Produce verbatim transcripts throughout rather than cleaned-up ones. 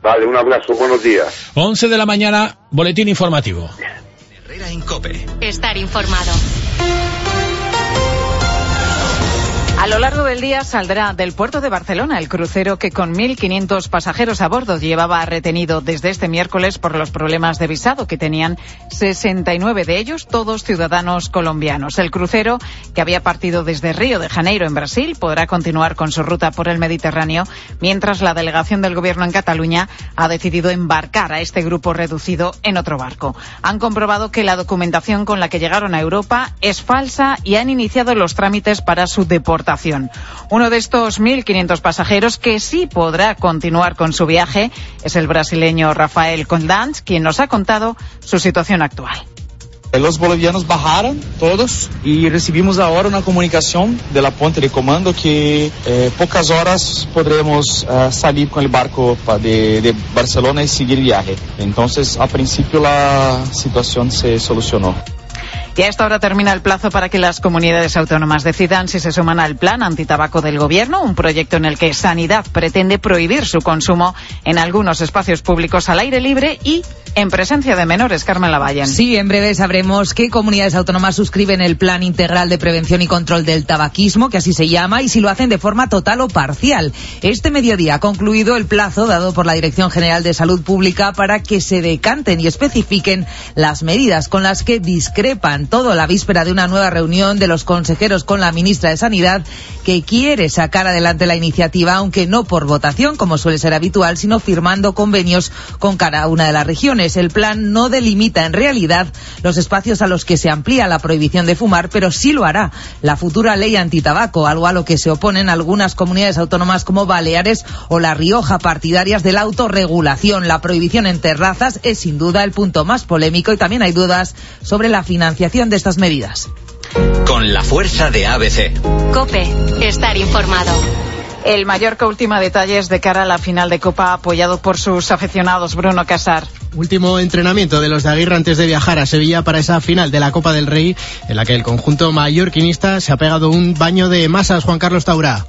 Vale, un abrazo, buenos días. once de la mañana, boletín informativo. Herrera en COPE. Estar informado. A lo largo del día saldrá del puerto de Barcelona el crucero que con mil quinientos pasajeros a bordo llevaba retenido desde este miércoles por los problemas de visado que tenían sesenta y nueve de ellos, todos ciudadanos colombianos. El crucero, que había partido desde Río de Janeiro en Brasil, podrá continuar con su ruta por el Mediterráneo, mientras la delegación del gobierno en Cataluña ha decidido embarcar a este grupo reducido en otro barco. Han comprobado que la documentación con la que llegaron a Europa es falsa y han iniciado los trámites para su deportación. Uno de estos mil quinientos pasajeros que sí podrá continuar con su viaje es el brasileño Rafael Condans, quien nos ha contado su situación actual. Los bolivianos bajaron todos y recibimos ahora una comunicación de la Ponte de Comando que eh, pocas horas podremos uh, salir con el barco de, de Barcelona y seguir viaje. Entonces, a principio la situación se solucionó. Y a esta hora termina el plazo para que las comunidades autónomas decidan si se suman al plan antitabaco del Gobierno, un proyecto en el que Sanidad pretende prohibir su consumo en algunos espacios públicos al aire libre y en presencia de menores. Carmen Lavallen. Sí, en breve sabremos qué comunidades autónomas suscriben el Plan Integral de Prevención y Control del Tabaquismo, que así se llama, y si lo hacen de forma total o parcial. Este mediodía ha concluido el plazo dado por la Dirección General de Salud Pública para que se decanten y especifiquen las medidas con las que discrepan, todo a la víspera de una nueva reunión de los consejeros con la ministra de Sanidad, que quiere sacar adelante la iniciativa, aunque no por votación, como suele ser habitual, sino firmando convenios con cada una de las regiones. El plan no delimita en realidad los espacios a los que se amplía la prohibición de fumar, pero sí lo hará la futura ley antitabaco, algo a lo que se oponen algunas comunidades autónomas como Baleares o La Rioja, partidarias de la autorregulación. La prohibición en terrazas es sin duda el punto más polémico y también hay dudas sobre la financiación de estas medidas. Con la fuerza de A B C. COPE. Estar informado. El Mallorca ultima detalles de cara a la final de Copa, apoyado por sus aficionados. Bruno Casar. Último entrenamiento de los de Aguirre antes de viajar a Sevilla para esa final de la Copa del Rey, en la que el conjunto mallorquinista se ha pegado un baño de masas. Juan Carlos Taurá.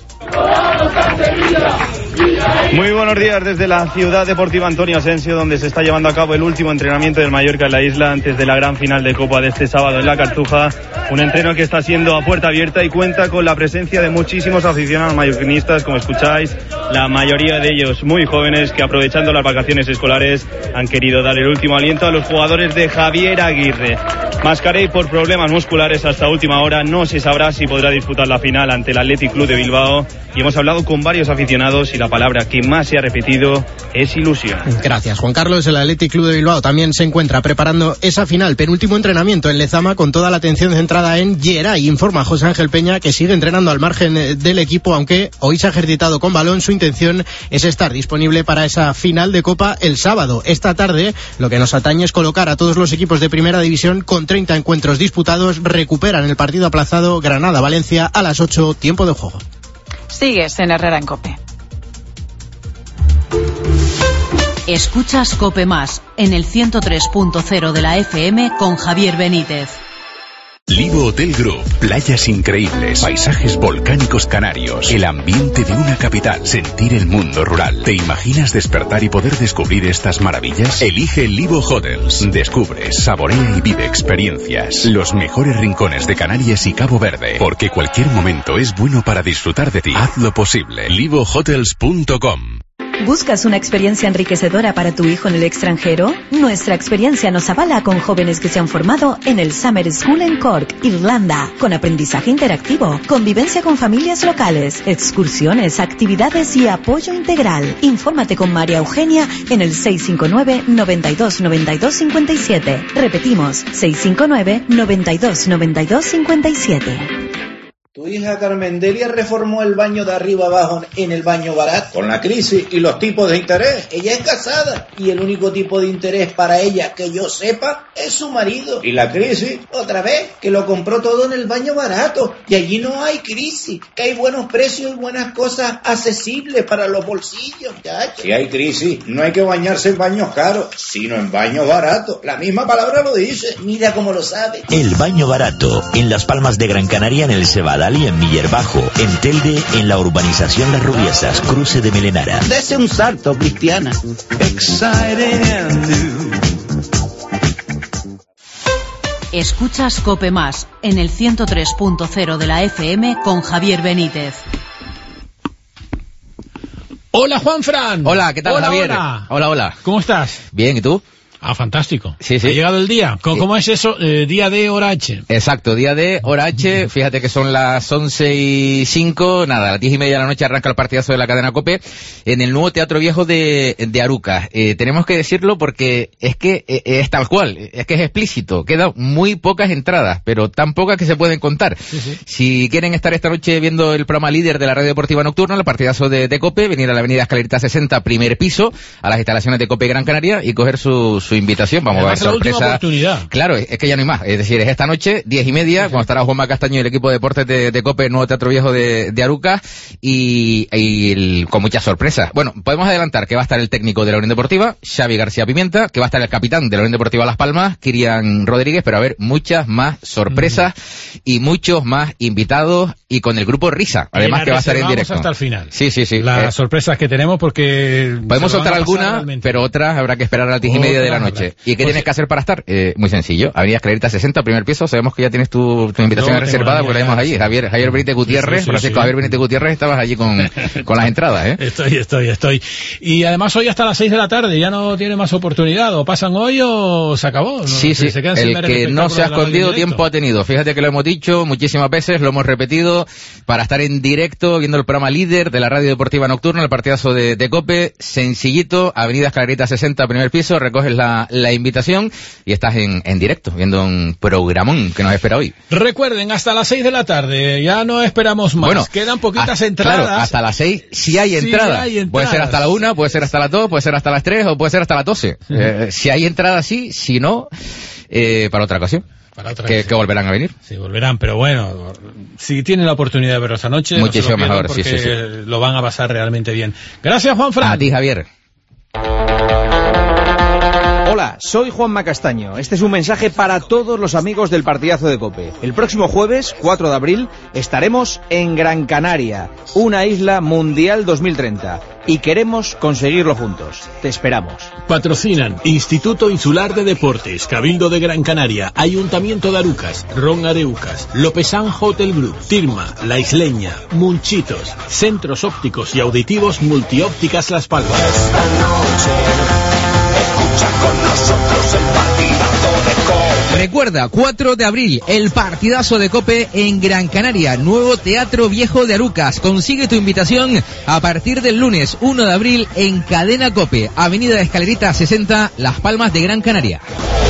Muy buenos días desde la ciudad deportiva Antonio Asensio, donde se está llevando a cabo el último entrenamiento del Mallorca en la isla antes de la gran final de Copa de este sábado en la Cartuja. Un entreno que está siendo a puerta abierta y cuenta con la presencia de muchísimos aficionados mallorquinistas, como escucháis, la mayoría de ellos muy jóvenes que, aprovechando las vacaciones escolares, han querido dar el último aliento a los jugadores de Javier Aguirre. Mascarell, por problemas musculares hasta última hora, no se sabrá si podrá disputar la final ante el Athletic Club de Bilbao, y hemos hablado con varios aficionados y la palabra que más se ha repetido es ilusión. Gracias, Juan Carlos. El Athletic Club de Bilbao también se encuentra preparando esa final, penúltimo entrenamiento en Lezama, con toda la atención centrada en Geray. Informa José Ángel Peña que sigue entrenando al margen del equipo, aunque hoy se ha ejercitado con balón. Su intención es estar disponible para esa final de Copa el sábado. Esta tarde lo que nos atañe es colocar a todos los equipos de primera división con treinta encuentros disputados. Recuperan el partido aplazado Granada-Valencia a las ocho, tiempo de juego. Sigues en Herrera en COPE. Escuchas COPE Más en el ciento tres punto cero de la F M con Javier Benítez. Livo Hotel Group, playas increíbles, paisajes volcánicos canarios, el ambiente de una capital, sentir el mundo rural. ¿Te imaginas despertar y poder descubrir estas maravillas? Elige Livo Hotels. Descubre, saborea y vive experiencias. Los mejores rincones de Canarias y Cabo Verde, porque cualquier momento es bueno para disfrutar de ti. Hazlo posible. livo hotels punto com. ¿Buscas una experiencia enriquecedora para tu hijo en el extranjero? Nuestra experiencia nos avala con jóvenes que se han formado en el Summer School en Cork, Irlanda, con aprendizaje interactivo, convivencia con familias locales, excursiones, actividades y apoyo integral. Infórmate con María Eugenia en el seis cinco nueve, noventa y dos, noventa y dos, cincuenta y siete. Repetimos, seis cinco nueve, noventa y dos, noventa y dos, cincuenta y siete. Tu hija Carmen Delia reformó el baño de arriba abajo en el baño barato. Con la crisis y los tipos de interés. Ella es casada y el único tipo de interés para ella que yo sepa es su marido. ¿Y la crisis? Otra vez, que lo compró todo en el baño barato. Y allí no hay crisis, que hay buenos precios y buenas cosas accesibles para los bolsillos. Chacho. Si hay crisis, no hay que bañarse en baños caros, sino en baños baratos. La misma palabra lo dice. Mira cómo lo sabe. El baño barato, en Las Palmas de Gran Canaria, en el Cebada Portugal y en Miller Bajo. En Telde, en la urbanización Las Rubiesas, cruce de Melenara. Dese un salto, Cristiana. Escuchas COPE Más en el ciento tres punto cero de la F M con Javier Benítez. Hola, Juanfran. Hola, ¿qué tal, hola, Javier? Hola. hola, hola. ¿Cómo estás? Bien, ¿y tú? Ah, fantástico. Sí, sí. Ha llegado el día. ¿Cómo, ¿cómo es eso? Eh, día D, hora H. Exacto, día D, hora H. Fíjate que son las once y cinco. Nada, a las diez y media de la noche arranca el partidazo de la cadena COPE en el nuevo Teatro Viejo de, de Arucas. Eh, tenemos que decirlo porque es que eh, es tal cual, es que es explícito. Quedan muy pocas entradas, pero tan pocas que se pueden contar. Sí, sí. Si quieren estar esta noche viendo el programa líder de la radio deportiva nocturna, el partidazo de, de COPE, venir a la avenida Escalerita sesenta, primer piso, a las instalaciones de COPE Gran Canaria y coger su, su invitación. Vamos a ver, la última oportunidad. Claro, es que ya no hay más. Es decir, es esta noche, diez y media, sí, cuando estará Juanma Castaño y el equipo de deportes de, de COPE, el nuevo Teatro Viejo de, de Arucas, y, y el, con muchas sorpresas. Bueno, podemos adelantar que va a estar el técnico de la Unión Deportiva, Xavi García Pimienta, que va a estar el capitán de la Unión Deportiva Las Palmas, Kirian Rodríguez, pero a ver, muchas más sorpresas mm. y muchos más invitados, y con el grupo Risa, además que va a estar en directo. Hasta el final. Sí, sí, sí. Las eh, sorpresas que tenemos, porque podemos soltar algunas, pero otras habrá que esperar a las diez y media de la noche. ¿Y qué pues tienes que hacer para estar? Eh, muy sencillo, Avenida Escalerita sesenta, primer piso. Sabemos que ya tienes tu, tu invitación no, reservada porque la vemos allí. Javier, Javier Benítez Gutiérrez, sí, sí, Francisco sí. Javier Benítez Gutiérrez, estabas allí con, con las entradas, ¿eh? Estoy, estoy, estoy. Y además hoy hasta las seis de la tarde, ya no tiene más oportunidad. O pasan hoy o se acabó. ¿No? Sí, sí, se el que no se ha escondido tiempo ha tenido. Fíjate que lo hemos dicho muchísimas veces, lo hemos repetido, para estar en directo viendo el programa líder de la radio deportiva nocturna, el partidazo de, de COPE, sencillito, Avenida Escalerita sesenta, primer piso, recoges la, la invitación y estás en, en directo, viendo un programón que nos espera hoy. Recuerden, hasta las seis de la tarde, ya no esperamos más, bueno, quedan poquitas a, entradas. Claro, hasta las seis si hay entradas. Sí, hay entradas. Puede ser hasta la una, puede ser hasta las dos, puede ser hasta las tres o puede ser hasta las doce. Sí. Eh, si hay entradas, sí, si no, eh, para otra ocasión. Para otra que, que volverán a venir. Sí, volverán, pero bueno, si tienen la oportunidad de verlo esta noche, muchísimo no mejor, porque sí, sí, sí. lo van a pasar realmente bien. Gracias, Juanfran. A ti, Javier. Hola, soy Juanma Castaño. Este es un mensaje para todos los amigos del partidazo de COPE. El próximo jueves, cuatro de abril, estaremos en Gran Canaria, una isla mundial dos mil treinta. Y queremos conseguirlo juntos. Te esperamos. Patrocinan Instituto Insular de Deportes, Cabildo de Gran Canaria, Ayuntamiento de Arucas, Ron Areucas, Lopezán Hotel Group, Tirma, La Isleña, Munchitos, Centros Ópticos y Auditivos Multiópticas Las Palmas. Esta noche, escucha con nosotros el partidazo de COPE. Recuerda, cuatro de abril, el partidazo de COPE en Gran Canaria, nuevo Teatro Viejo de Arucas. Consigue tu invitación a partir del lunes uno de abril en Cadena COPE, Avenida Escalerita sesenta, Las Palmas de Gran Canaria.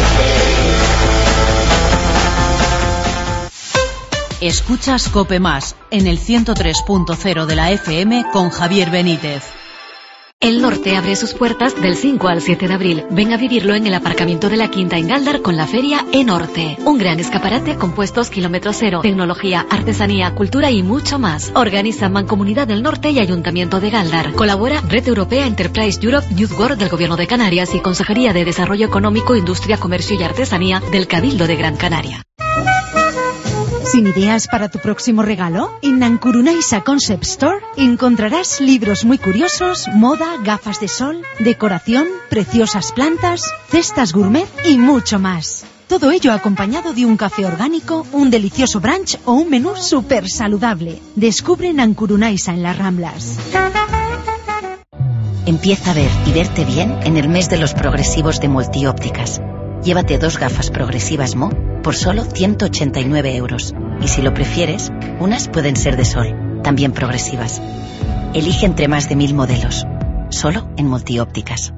Escuchas COPE Más en el ciento tres punto cero de la F M con Javier Benítez. El Norte abre sus puertas del cinco al siete de abril. Ven a vivirlo en el aparcamiento de la Quinta en Galdar con la feria E-Norte. Un gran escaparate con puestos kilómetro cero, tecnología, artesanía, cultura y mucho más. Organiza Mancomunidad del Norte y Ayuntamiento de Galdar. Colabora Red Europea Enterprise Europe Youth World del Gobierno de Canarias y Consejería de Desarrollo Económico, Industria, Comercio y Artesanía del Cabildo de Gran Canaria. ¿Sin ideas para tu próximo regalo? En Nankurunaisa Concept Store encontrarás libros muy curiosos, moda, gafas de sol, decoración, preciosas plantas, cestas gourmet y mucho más. Todo ello acompañado de un café orgánico, un delicioso brunch o un menú súper saludable. Descubre Nankurunaisa en las Ramblas. Empieza a ver y verte bien en el mes de los progresivos de Multiópticas. Llévate dos gafas progresivas Mo por solo ciento ochenta y nueve euros. Y si lo prefieres, unas pueden ser de sol, también progresivas. Elige entre más de mil modelos, solo en Multiópticas.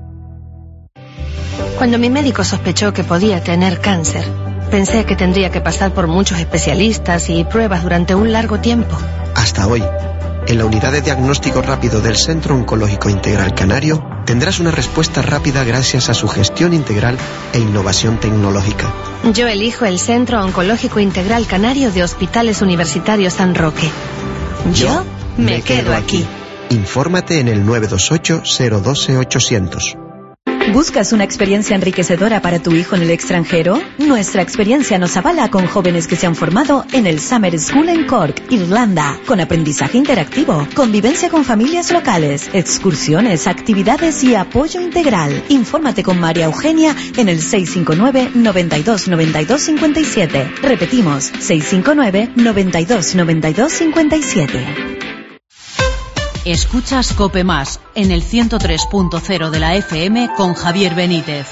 Cuando mi médico sospechó que podía tener cáncer, pensé que tendría que pasar por muchos especialistas y pruebas durante un largo tiempo. Hasta hoy, en la unidad de diagnóstico rápido del Centro Oncológico Integral Canario, tendrás una respuesta rápida gracias a su gestión integral e innovación tecnológica. Yo elijo el Centro Oncológico Integral Canario de Hospitales Universitarios San Roque. Yo me, me quedo aquí. Infórmate en el nueve dos ocho, cero uno dos, ochocientos. ¿Buscas una experiencia enriquecedora para tu hijo en el extranjero? Nuestra experiencia nos avala con jóvenes que se han formado en el Summer School en Cork, Irlanda, con aprendizaje interactivo, convivencia con familias locales, excursiones, actividades y apoyo integral. Infórmate con María Eugenia en el seis cinco nueve, noventa y dos, noventa y dos, cincuenta y siete. Repetimos, seis cinco nueve, noventa y dos, noventa y dos, cincuenta y siete. Escuchas COPE Más en el ciento tres punto cero de la F M con Javier Benítez.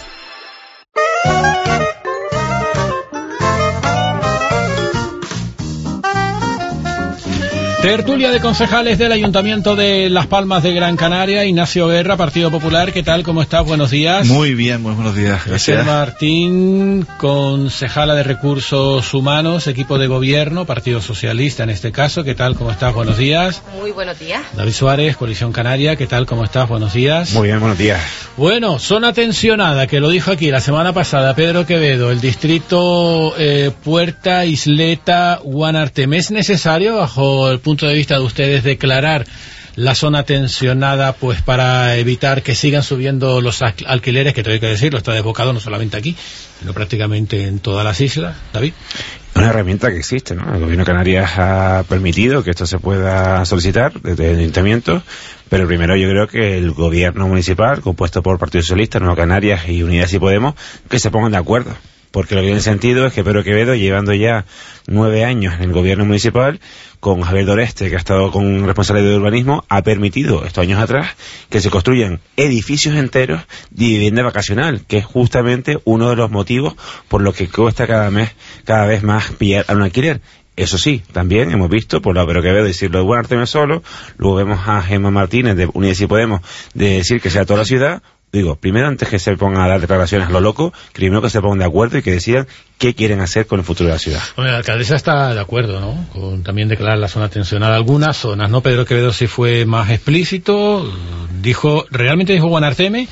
Tertulia de concejales del Ayuntamiento de Las Palmas de Gran Canaria. Ignacio Guerra, Partido Popular. ¿Qué tal? ¿Cómo estás? Buenos días. Muy bien, muy buenos días. Gracias. Esther Martín, concejala de Recursos Humanos, equipo de gobierno, Partido Socialista en este caso. ¿Qué tal? ¿Cómo estás? Buenos días. Muy buenos días. David Suárez, Coalición Canaria. ¿Qué tal? ¿Cómo estás? Buenos días. Muy bien, buenos días. Bueno, zona tensionada, que lo dijo aquí la semana pasada Pedro Quevedo, el distrito eh, Puerta, Isleta, Guanarteme. ¿Es necesario, bajo el punto de vista de ustedes, declarar la zona tensionada pues para evitar que sigan subiendo los alquileres, que tengo que decirlo, está desbocado no solamente aquí, sino prácticamente en todas las islas? David. Una herramienta que existe, ¿no? El gobierno de Canarias ha permitido que esto se pueda solicitar desde el ayuntamiento, pero primero yo creo que el gobierno municipal, compuesto por Partido Socialista, Nueva Canarias y Unidas y Podemos, que se pongan de acuerdo. Porque lo que tiene sentido es que Pedro Quevedo, llevando ya nueve años en el gobierno municipal, con Javier Doreste, que ha estado con responsabilidad de urbanismo, ha permitido, estos años atrás, que se construyan edificios enteros de vivienda vacacional, que es justamente uno de los motivos por los que cuesta cada mes, cada vez más pillar a un alquiler. Eso sí, también hemos visto, por lo Pedro Quevedo decirlo de Guanarteme solo, luego vemos a Gemma Martínez de Unidas y Podemos de decir que sea toda la ciudad. Digo, primero, antes que se pongan a dar declaraciones a lo loco, primero que se pongan de acuerdo y que decidan qué quieren hacer con el futuro de la ciudad. Bueno, la alcaldesa está de acuerdo, ¿no? Con también declarar la zona tensionada. Algunas zonas, ¿no? Pedro Quevedo sí fue más explícito, dijo, realmente dijo Guanarteme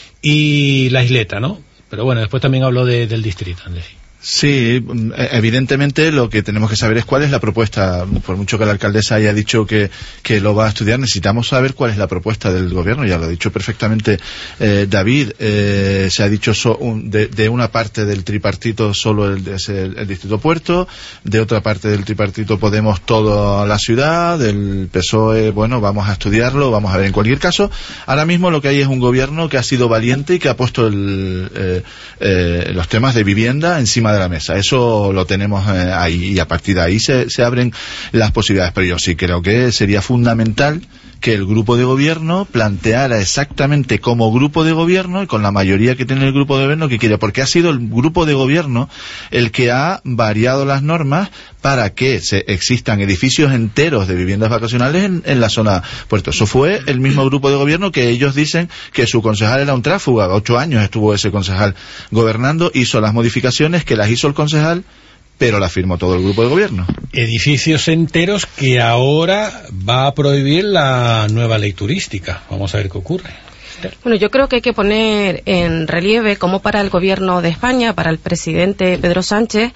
y la isleta, ¿no? Pero bueno, después también habló de, del distrito, Andrés. Sí, evidentemente lo que tenemos que saber es cuál es la propuesta. Por mucho que la alcaldesa haya dicho que, que lo va a estudiar, necesitamos saber cuál es la propuesta del gobierno. Ya lo ha dicho perfectamente eh, David. Eh, se ha dicho so, un, de, de una parte del tripartito solo el, es el, el distrito Puerto, de otra parte del tripartito Podemos toda la ciudad, del P S O E, bueno, vamos a estudiarlo, vamos a ver. En cualquier caso, ahora mismo lo que hay es un gobierno que ha sido valiente y que ha puesto el, eh, eh, los temas de vivienda encima de de la mesa. Eso lo tenemos eh, ahí, y a partir de ahí se, se abren las posibilidades. Pero yo sí creo que sería fundamental que el grupo de gobierno planteara exactamente como grupo de gobierno y con la mayoría que tiene el grupo de gobierno que quiere, porque ha sido el grupo de gobierno el que ha variado las normas para que se existan edificios enteros de viviendas vacacionales en, en la zona puerto. Eso fue el mismo grupo de gobierno que ellos dicen que su concejal era un tráfuga. Ocho años estuvo ese concejal gobernando, hizo las modificaciones que las hizo el concejal, pero la firmó todo el grupo de gobierno. Edificios enteros que ahora va a prohibir la nueva ley turística. Vamos a ver qué ocurre. Bueno, yo creo que hay que poner en relieve cómo para el gobierno de España, para el presidente Pedro Sánchez,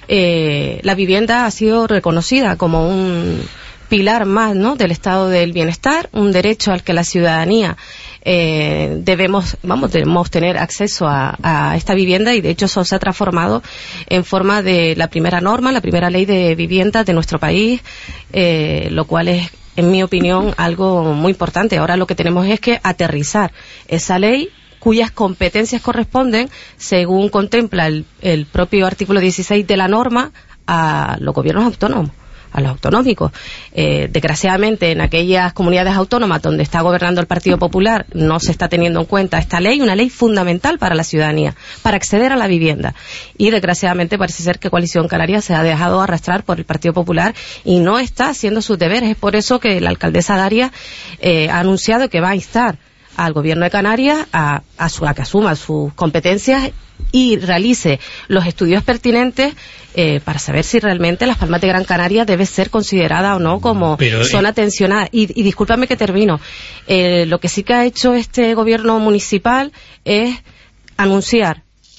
eh, la vivienda ha sido reconocida como un pilar más, ¿no?, del estado del bienestar, un derecho al que la ciudadanía eh, debemos, vamos, debemos tener acceso a, a esta vivienda, y de hecho eso se ha transformado en forma de la primera norma, la primera ley de vivienda de nuestro país, eh, lo cual es, en mi opinión, algo muy importante. Ahora lo que tenemos es que aterrizar esa ley, cuyas competencias corresponden, según contempla el, el propio artículo dieciséis de la norma, a los gobiernos autónomos, a los autonómicos. Eh, desgraciadamente, en aquellas comunidades autónomas donde está gobernando el Partido Popular no se está teniendo en cuenta esta ley, una ley fundamental para la ciudadanía, para acceder a la vivienda. Y desgraciadamente parece ser que Coalición Canaria se ha dejado arrastrar por el Partido Popular y no está haciendo sus deberes. Es por eso que la alcaldesa Darias eh, ha anunciado que va a instar al gobierno de Canarias a, a, su, a que asuma sus competencias y realice los estudios pertinentes eh, para saber si realmente Las Palmas de Gran Canaria debe ser considerada o no como Pero, zona eh... tensionada. Y, y discúlpame que termino. Eh, lo que sí que ha hecho este gobierno municipal es anunciar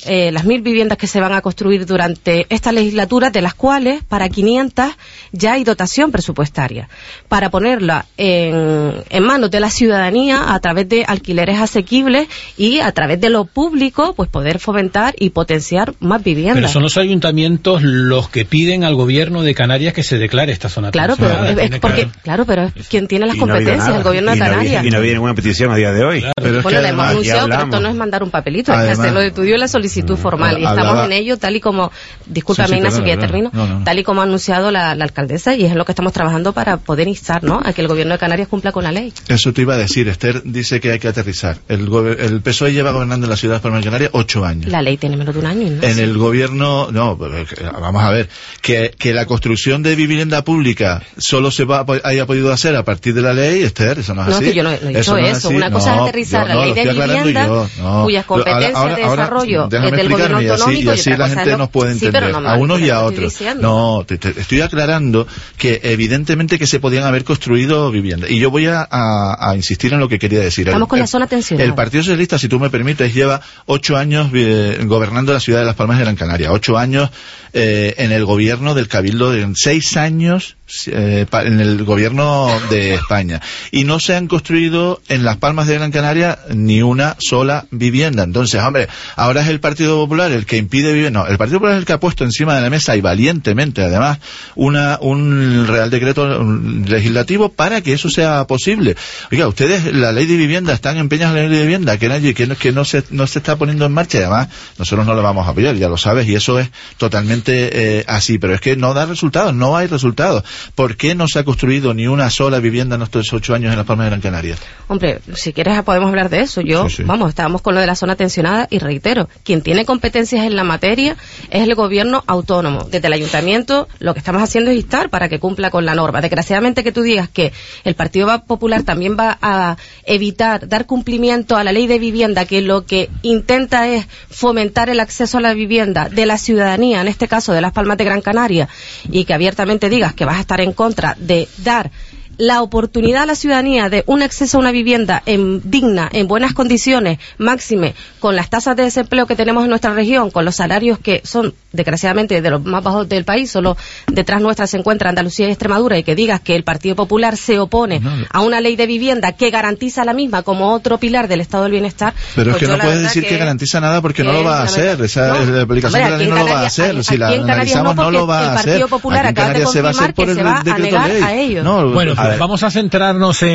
eh, las mil viviendas que se van a construir durante esta legislatura, de las cuales para quinientas ya hay dotación presupuestaria para ponerla en, en manos de la ciudadanía a través de alquileres asequibles y a través de lo público, pues poder fomentar y potenciar más viviendas. Pero son los ayuntamientos los que piden al gobierno de Canarias que se declare esta zona. Claro, pero es, es porque, claro, pero es quien tiene las competencias, no el gobierno de Canarias. Y no viene ninguna petición a día de hoy. Claro. Pero bueno, la hemos anunciado, pero esto no es mandar un papelito, además, es hacerlo de estudio y la solicitud formal. Y estamos hablaba, en ello, tal y como, discúlpame, sí, sí, Ignacio, que ya termino, no, no, no. tal y como ha anunciado la, la alcaldesa, y es en lo que estamos trabajando para poder instar, ¿no?, a que el gobierno de Canarias cumpla con la ley. Eso te iba a decir, Esther dice que hay que aterrizar. El, el P S O E lleva gobernando en la ciudad de Palma de Canarias ocho años. La ley tiene menos de un año, ¿no? En el gobierno, no, vamos a ver, que, que la construcción de vivienda pública solo se va, haya podido hacer a partir de la ley, Esther, eso no es no, así. No, que yo no, no he dicho eso. No eso. Una cosa no, es aterrizar la no, ley de vivienda, yo, no. cuyas competencias ahora, ahora, de desarrollo ahora, es del gobierno autonómico. Y así, y así la gente lo... nos puede entender, sí, no a unos y a otros. No, te, te estoy aclarando que evidentemente que se podían haber construido viviendas. Y yo voy a, a, a insistir en lo que quería decir. Estamos el, con la zona tensionada. El Partido Socialista, si tú me permites, lleva ocho años eh, gobernando la ciudad de Las Palmas de Gran Canaria. Ocho años eh, en el gobierno del Cabildo, en seis años eh, en el gobierno de España. Y no se han construido en Las Palmas de Gran Canaria ni una sola vivienda. Entonces, hombre, ahora es el Partido Popular el que impide vivir. No, el Partido Popular es el que ha puesto encima de la mesa, y valientemente además, una un Real Decreto legislativo para que eso sea posible. Oiga, ustedes, la ley de vivienda, están empeñados en la ley de vivienda, que, nadie, que, no, que no, se, no se está poniendo en marcha, y además nosotros no lo vamos a apoyar, ya lo sabes, y eso es totalmente eh, así, pero es que no da resultados, no hay resultados. ¿Por qué no se ha construido ni una sola vivienda en estos ocho años en Las Palmas de Gran Canaria? Hombre, si quieres podemos hablar de eso. Yo, sí, sí. vamos, estábamos con lo de la zona tensionada, y reitero, quien tiene competencias en la materia es el gobierno autónomo. Desde el ayuntamiento lo que estamos haciendo es instar para que cumpla con la norma. Desgraciadamente, que tú digas que el Partido Popular también va a evitar dar cumplimiento a la ley de vivienda, que lo que intenta es fomentar el acceso a la vivienda de la ciudadanía, en este caso de Las Palmas de Gran Canaria, y que abiertamente digas que vas a estar en contra de dar la oportunidad a la ciudadanía de un acceso a una vivienda en, digna, en buenas condiciones, máxime, con las tasas de desempleo que tenemos en nuestra región, con los salarios que son, desgraciadamente, de los más bajos del país. Solo detrás nuestra se encuentra Andalucía y Extremadura, y que digas que el Partido Popular se opone no, no. a una ley de vivienda que garantiza la misma como otro pilar del Estado del Bienestar. Pero pues es que no puedes decir que, que garantiza nada, porque no lo va a hacer. Esa no, la aplicación de la ley no lo va a hacer. Si la analizamos, no lo va a hacer. El Partido Popular acaba de confirmar que se va a negar a ello. Bueno, vamos a centrar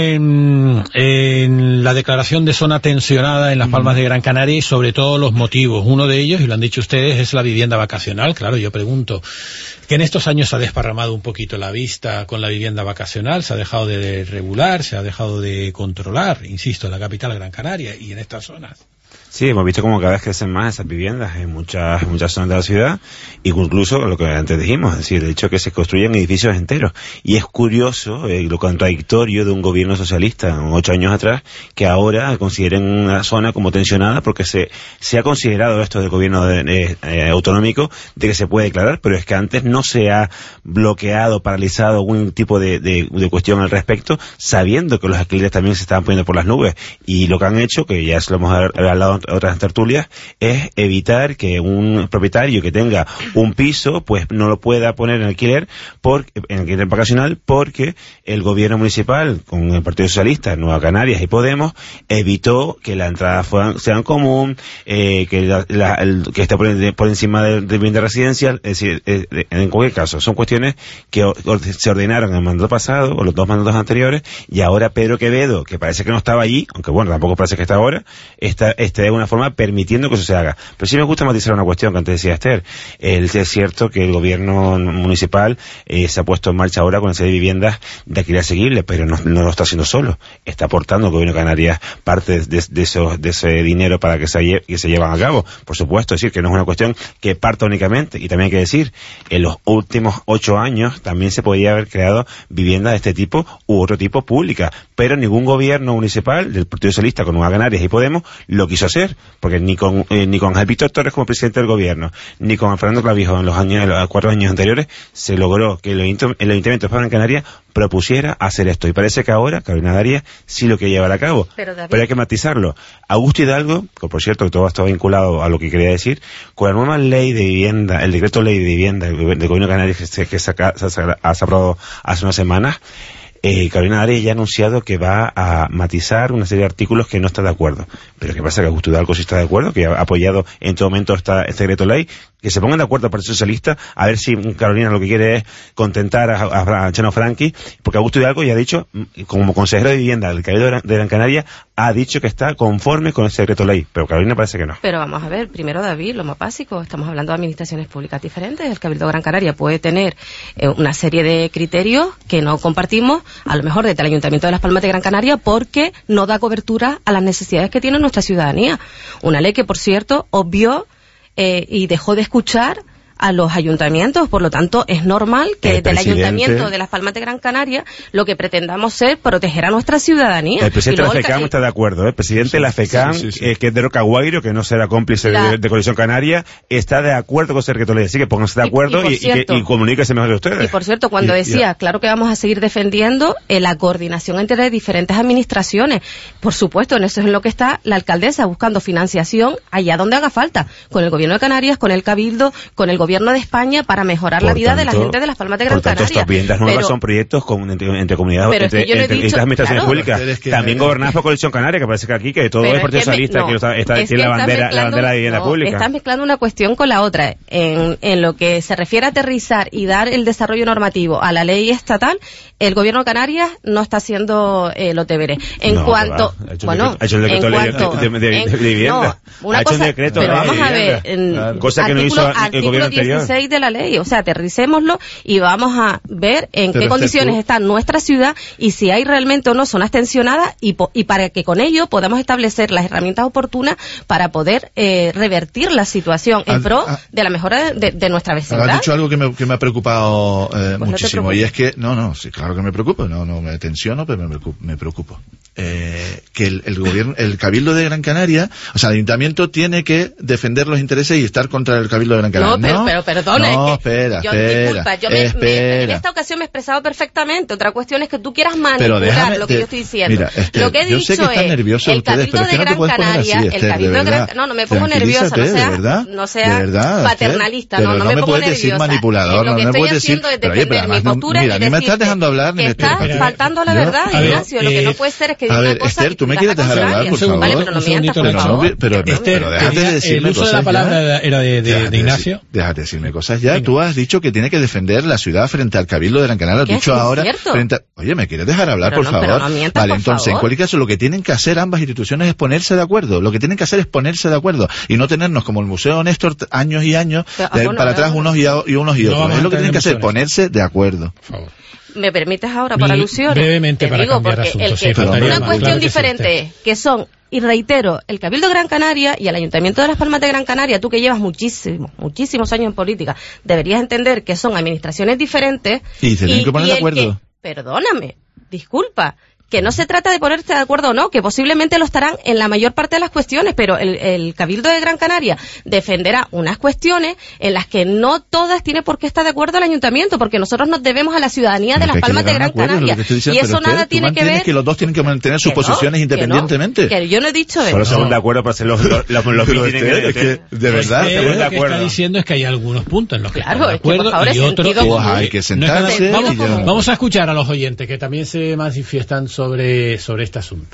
En, en la declaración de zona tensionada en Las Palmas de Gran Canaria, y sobre todo los motivos. Uno de ellos, y lo han dicho ustedes, es la vivienda vacacional. Claro, yo pregunto, que en estos años se ha desparramado un poquito la vista con la vivienda vacacional, se ha dejado de regular, se ha dejado de controlar, insisto, en la capital Gran Canaria y en estas zonas. Sí, hemos visto como cada vez crecen más esas viviendas en muchas muchas zonas de la ciudad, incluso lo que antes dijimos, es decir, el hecho que se construyen edificios enteros. Y es curioso eh, lo contradictorio de un gobierno socialista ocho años atrás, que ahora consideren una zona como tensionada, porque se se ha considerado esto del gobierno de, eh, eh, autonómico de que se puede declarar, pero es que antes no se ha bloqueado, paralizado algún tipo de, de, de cuestión al respecto, sabiendo que los alquileres también se estaban poniendo por las nubes. Y lo que han hecho, que ya se lo hemos hablado otras tertulias, es evitar que un propietario que tenga un piso pues no lo pueda poner en alquiler por, en alquiler vacacional, porque el gobierno municipal, con el Partido Socialista, Nueva Canarias y Podemos, evitó que la entrada fueran, sean común, eh, que la, la, el, que esté por, por encima del de vivienda residencial. Es decir, eh, en cualquier caso, son cuestiones que or, se ordenaron en el mandato pasado o los dos mandatos anteriores, y ahora Pedro Quevedo, que parece que no estaba allí, aunque bueno, tampoco parece que está ahora, está, está de alguna forma permitiendo que eso se haga. Pero sí me gusta matizar una cuestión que antes decía Esther. El, es cierto que el gobierno municipal eh, se ha puesto en marcha ahora con esa de viviendas de alquiler asequible, pero no, no lo está haciendo solo. Está aportando el gobierno de Canarias parte de, de, esos, de ese dinero para que se, que se llevan a cabo. Por supuesto, es decir, que no es una cuestión que parta únicamente. Y también hay que decir, en los últimos ocho años también se podía haber creado viviendas de este tipo u otro tipo públicas, pero ningún gobierno municipal del Partido Socialista con Nueva Canarias y Podemos lo quiso hacer, porque ni con eh, ni con Ángel Víctor Torres como presidente del gobierno, ni con Fernando Clavijo en los años, en los cuatro años anteriores, se logró que el Ayuntamiento, el Ayuntamiento de Gran Canaria propusiera hacer esto. Y parece que ahora Carolina Darias sí lo quiere llevar a cabo. Pero, pero hay que matizarlo. Augusto Hidalgo, que por cierto que todo está vinculado a lo que quería decir, con la nueva ley de vivienda, el decreto ley de vivienda del gobierno de Canarias que se, que se ha, se ha aprobado hace unas semanas, Eh, Carolina Darias ya ha anunciado que va a matizar una serie de artículos que no está de acuerdo. Pero ¿qué pasa? Que Augusto Hidalgo sí está de acuerdo, que ha apoyado en todo momento esta, este decreto ley, que se pongan de acuerdo al Partido Socialista, a ver si Carolina lo que quiere es contentar a, a, a Chano Franqui, porque Augusto Hidalgo ya ha dicho, como consejero de vivienda del Cabildo de Gran Canaria, ha dicho que está conforme con ese decreto ley, pero Carolina parece que no. Pero vamos a ver, primero David, lo más básico, estamos hablando de administraciones públicas diferentes, el Cabildo de Gran Canaria puede tener eh, una serie de criterios que no compartimos, a lo mejor desde el Ayuntamiento de Las Palmas de Gran Canaria, porque no da cobertura a las necesidades que tiene nuestra ciudadanía. Una ley que, por cierto, obvió eh, y dejó de escuchar a los ayuntamientos, por lo tanto es normal que el desde el Ayuntamiento de Las Palmas de Gran Canaria lo que pretendamos ser proteger a nuestra ciudadanía. El presidente de la FECAM está de acuerdo, ¿eh? El presidente sí, de la FECAM, sí, sí, sí. Eh, que es de Rocaguairo, que no será cómplice la... de, de Coalición Canaria, está de acuerdo con ese decreto ley, así que pónganse de acuerdo y, y, cierto, y, y, y comuníquense mejor de ustedes. Y por cierto, cuando y, decía, ya. claro que vamos a seguir defendiendo eh, la coordinación entre diferentes administraciones, por supuesto, en eso es en lo que está la alcaldesa, buscando financiación allá donde haga falta, con el Gobierno de Canarias, con el Cabildo, con el Gobierno de España, para mejorar por la vida tanto, de la gente de Las Palmas de Gran Canaria. Por tanto, estas viviendas nuevas pero, son proyectos con, entre, entre comunidades, entre, entre, entre distintas administraciones claro, públicas, que también gobernadas por Coalición Canaria, que parece que aquí que todo es Partido Socialista, que, no, que está, tiene la bandera, la bandera de vivienda no, pública. Estás mezclando una cuestión con la otra. En, en lo que se refiere a aterrizar y dar el desarrollo normativo a la ley estatal, el Gobierno de Canarias no está haciendo eh, los deberes. En no, cuanto, ha hecho bueno, ha hecho el decreto en cuanto, de, de, de, de vivienda. No, una ha hecho cosa, un decreto pero de vamos vivienda. a ver, en, claro. cosa que artículo, no hizo el gobierno anterior. dieciséis de la ley, o sea, aterricémoslo y vamos a ver en pero qué condiciones tú... está nuestra ciudad y si hay realmente o no zonas tensionadas y, po y para que con ello podamos establecer las herramientas oportunas para poder eh, revertir la situación en pro de la mejora de, de nuestra vecindad. Has dicho algo que me, que me ha preocupado eh, pues muchísimo no y es que, no, no, sí, claro que me preocupa, no, no me tensiono, pero me preocupo. Me preocupo. Eh, que el, el gobierno, el Cabildo de Gran Canaria, o sea, el Ayuntamiento tiene que defender los intereses y estar contra el Cabildo de Gran Canaria. No, pero, no, pero perdona, no, es que espera, yo, espera, disculpa, yo me, espera. Me, en esta ocasión me he expresado perfectamente. Otra cuestión es que tú quieras manipular déjame, lo que te, yo estoy diciendo. Mira, Esther, lo que he yo dicho sé que están es nerviosos el ustedes, Cabildo pero de es que no Gran Canaria, así, el Esther, Cabildo de Gran no, no me pongo nerviosa, no sea, verdad, no sea verdad, paternalista, Esther, no, no, no me, me pongo puedes nerviosa. decir manipulador, lo que no me estoy puedes haciendo decir, es defender mi postura mira, y ni me estás decirte dejando hablar, que estás faltando a la verdad, Ignacio. Lo que no puede ser es que diga una cosa. Esther, tú me quieres dejar hablar, por favor. Vale, pero no mientas, por favor. Pero déjate de decirme cosas. El uso de la palabra era de Ignacio. Déjate decirme cosas ya. Tú has dicho que tiene que defender la ciudad frente al Cabildo de Gran Canaria. Has dicho ahora frente a... Oye, ¿me quieres dejar hablar, por favor? Vale, entonces, en cualquier caso, lo que tienen que hacer ambas instituciones es ponerse de acuerdo. Lo que tienen que hacer es ponerse de acuerdo y no tenernos como el Museo Néstor años y años de ir para atrás unos y unos y otros. Es lo que tienen que hacer, ponerse de acuerdo. Por favor. ¿Me permites ahora por alusiones? Brevemente Te para digo, cambiar porque asuntos. El que, Sí, una más, cuestión claro que diferente es que son, y reitero, el Cabildo de Gran Canaria y el Ayuntamiento de Las Palmas de Gran Canaria, tú que llevas muchísimos, muchísimos años en política, deberías entender que son administraciones diferentes. Y se tienen que poner de acuerdo. Que, perdóname, disculpa. Que no se trata de ponerte de acuerdo o no, que posiblemente lo estarán en la mayor parte de las cuestiones, pero el, el Cabildo de Gran Canaria defenderá unas cuestiones en las que no todas tiene por qué estar de acuerdo el Ayuntamiento, porque nosotros nos debemos a la ciudadanía de Las Palmas de Gran Canaria. Y eso nada tiene que ver... que los dos tienen que mantener sus posiciones independientemente. Que yo no he dicho eso. Solo se ponen de acuerdo para hacer los mítines. De verdad. Lo que está diciendo es que hay algunos puntos en los que claro, están de acuerdo y otros... Pues hay que sentarse. Vamos a escuchar a los oyentes que también se manifiestan sobre, sobre este asunto.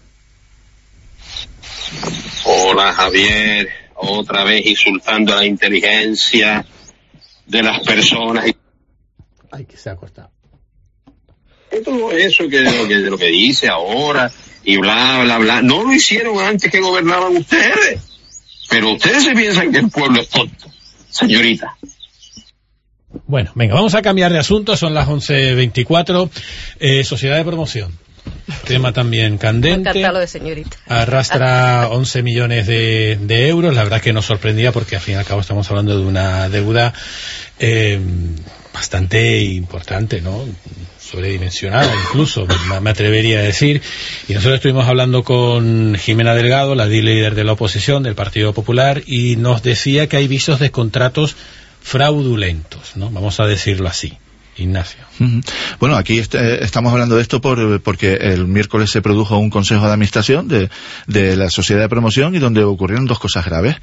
Hola Javier, otra vez insultando a la inteligencia de las personas. Ay, que se ha cortado. Todo eso que de lo que, de lo que dice ahora y bla, bla, bla, no lo hicieron antes que gobernaban ustedes. Pero ustedes se piensan que el pueblo es tonto, señorita. Bueno, venga, vamos a cambiar de asunto, son las once veinticuatro. Eh, Sociedad de Promoción. Tema también candente. Me lo de señorita. Arrastra once millones de, de euros. La verdad que nos sorprendía porque al fin y al cabo estamos hablando de una deuda eh, bastante importante, ¿no? sobredimensionada incluso, me, me atrevería a decir, y nosotros estuvimos hablando con Jimena Delgado, la líder de la oposición del Partido Popular, y nos decía que hay visos de contratos fraudulentos, ¿no? Vamos a decirlo así. Ignacio. Uh-huh. Bueno, aquí est- estamos hablando de esto por, porque el miércoles se produjo un consejo de administración de, de la sociedad de promoción y donde ocurrieron dos cosas graves.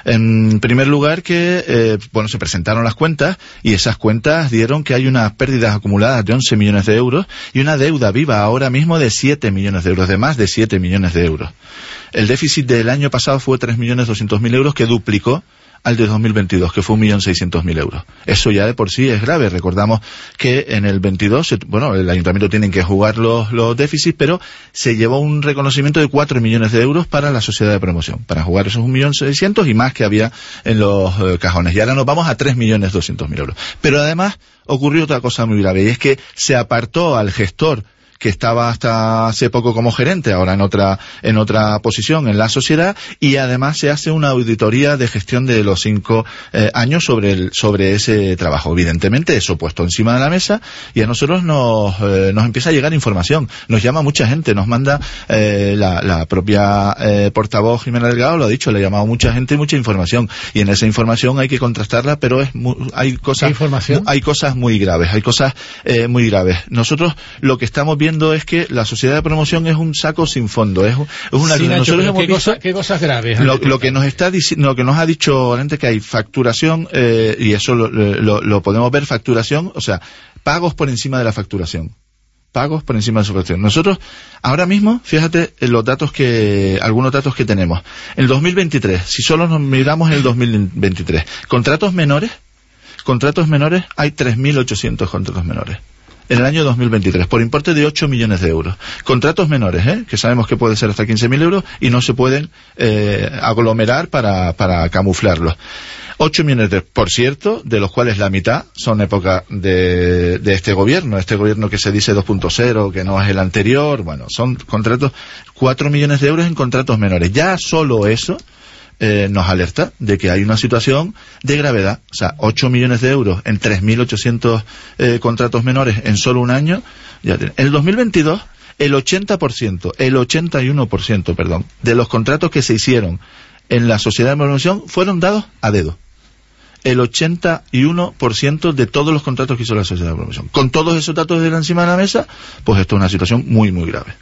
En primer lugar, que eh, bueno, se presentaron las cuentas y esas cuentas dieron que hay unas pérdidas acumuladas de once millones de euros y una deuda viva ahora mismo de siete millones de euros, de más de siete millones de euros. El déficit del año pasado fue tres millones doscientos mil euros, que duplicó al de dos mil veintidós, que fue un millón seiscientos mil euros. Eso ya de por sí es grave. Recordamos que en el veintidós, se, bueno, el ayuntamiento tiene que jugar los, los déficits, pero se llevó un reconocimiento de cuatro millones de euros para la sociedad de promoción. Para jugar esos un millón seiscientos y más que había en los eh, cajones. Y ahora nos vamos a tres millones doscientos mil euros. Pero además ocurrió otra cosa muy grave, y es que se apartó al gestor que estaba hasta hace poco como gerente, ahora en otra en otra posición en la sociedad, y además se hace una auditoría de gestión de los cinco eh, años sobre el, sobre ese trabajo. Evidentemente eso puesto encima de la mesa, y a nosotros nos eh, nos empieza a llegar información, nos llama mucha gente, nos manda eh, la, la propia eh, portavoz Jimena Delgado lo ha dicho, le ha llamado mucha gente y mucha información, y en esa información hay que contrastarla, pero es muy, hay cosas información? hay cosas muy graves, hay cosas eh, muy graves. Nosotros lo que estamos viendo es que la sociedad de promoción es un saco sin fondo, es, es una sí, Nacho, nosotros hemos ¿qué, visto cosa, ¿qué cosas graves? lo, lo que nos está diciendo, lo que nos ha dicho antes, que hay facturación eh, y eso lo, lo, lo podemos ver, facturación, o sea, pagos por encima de la facturación. Pagos por encima de su facturación. Nosotros, ahora mismo, fíjate en los datos que, algunos datos que tenemos. En el dos mil veintitrés, si solo nos miramos en el dos mil veintitrés, contratos menores, contratos menores, hay tres mil ochocientos contratos menores. En el año dos mil veintitrés, por importe de ocho millones de euros. Contratos menores, ¿eh? Que sabemos que puede ser hasta quince mil euros y no se pueden eh, aglomerar para, para camuflarlos. ocho millones de, por cierto, de los cuales la mitad son época de, de este gobierno, este gobierno que se dice dos punto cero, que no es el anterior, bueno, son contratos, cuatro millones de euros en contratos menores. Ya solo eso Eh, nos alerta de que hay una situación de gravedad. O sea, ocho millones de euros en tres mil ochocientos eh, contratos menores en solo un año. Ya en el dos mil veintidós, el ochenta por ciento, el ochenta y uno por ciento, perdón, de los contratos que se hicieron en la sociedad de promoción fueron dados a dedo. El ochenta y uno por ciento de todos los contratos que hizo la sociedad de promoción. Con todos esos datos de encima de la mesa, pues esto es una situación muy, muy grave.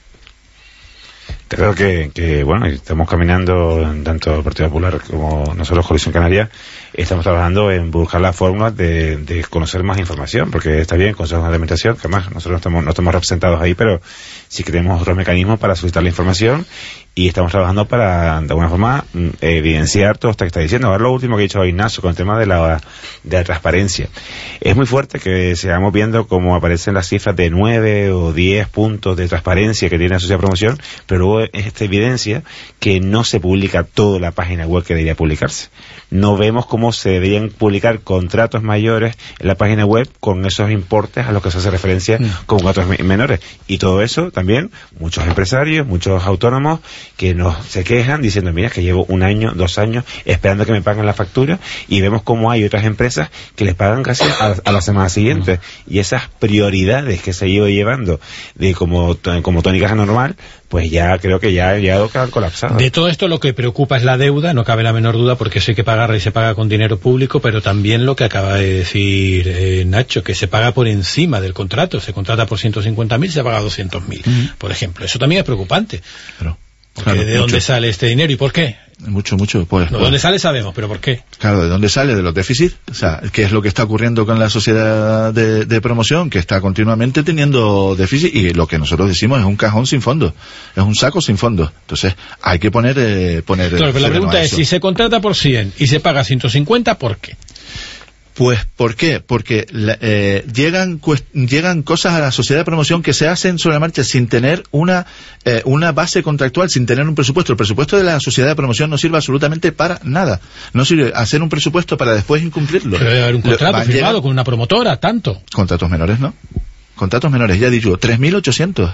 Creo que, que, bueno, estamos caminando, tanto el Partido Popular como nosotros, Coalición Canaria, estamos trabajando en buscar la fórmula de, de conocer más información, porque está bien, consejos de administración, que además nosotros no estamos, no estamos representados ahí, pero sí que tenemos otros mecanismos para solicitar la información, y estamos trabajando para, de alguna forma, evidenciar todo esto que está diciendo. Ahora lo último que ha dicho Ignacio con el tema de la, de la transparencia. Es muy fuerte que sigamos viendo cómo aparecen las cifras de nueve o diez puntos de transparencia que tiene la sociedad de promoción, pero luego es esta evidencia que no se publica toda la página web que debería publicarse. No vemos cómo se deberían publicar contratos mayores en la página web con esos importes a los que se hace referencia mm. con contratos menores. Y todo eso también, muchos empresarios, muchos autónomos que nos se quejan diciendo, mira, que llevo un año, dos años esperando que me paguen la factura, y vemos cómo hay otras empresas que les pagan casi a, a la semana siguiente. Mm. Y esas prioridades que se iba llevando de como, como tónica normal, pues ya creo que ya, ya han colapsado. De todo esto lo que preocupa es la deuda, no cabe la menor duda, porque eso hay que pagarla y se paga con dinero público, pero también lo que acaba de decir eh, Nacho, que se paga por encima del contrato, se contrata por ciento cincuenta mil, se paga doscientos mil, uh-huh. por ejemplo. Eso también es preocupante. Pero, porque claro, ¿de mucho. dónde sale este dinero y por qué? Mucho, mucho. Pues, no, ¿de dónde sale sabemos, pero por qué? Claro, ¿de dónde sale? De los déficits. O sea, ¿qué es lo que está ocurriendo con la sociedad de, de promoción? Que está continuamente teniendo déficit, y lo que nosotros decimos es un cajón sin fondo. Es un saco sin fondo. Entonces, hay que poner... Eh, poner claro, pero la pregunta es, si se contrata por cien y se paga ciento cincuenta, ¿por qué? Pues, ¿por qué? Porque eh, llegan llegan cosas a la sociedad de promoción que se hacen sobre la marcha sin tener una eh, una base contractual, sin tener un presupuesto. El presupuesto de la sociedad de promoción no sirve absolutamente para nada. No sirve hacer un presupuesto para después incumplirlo. Pero debe haber un contrato Lo, firmado llegar... con una promotora, tanto. Contratos menores, ¿no? Contratos menores, ya digo, tres mil ochocientos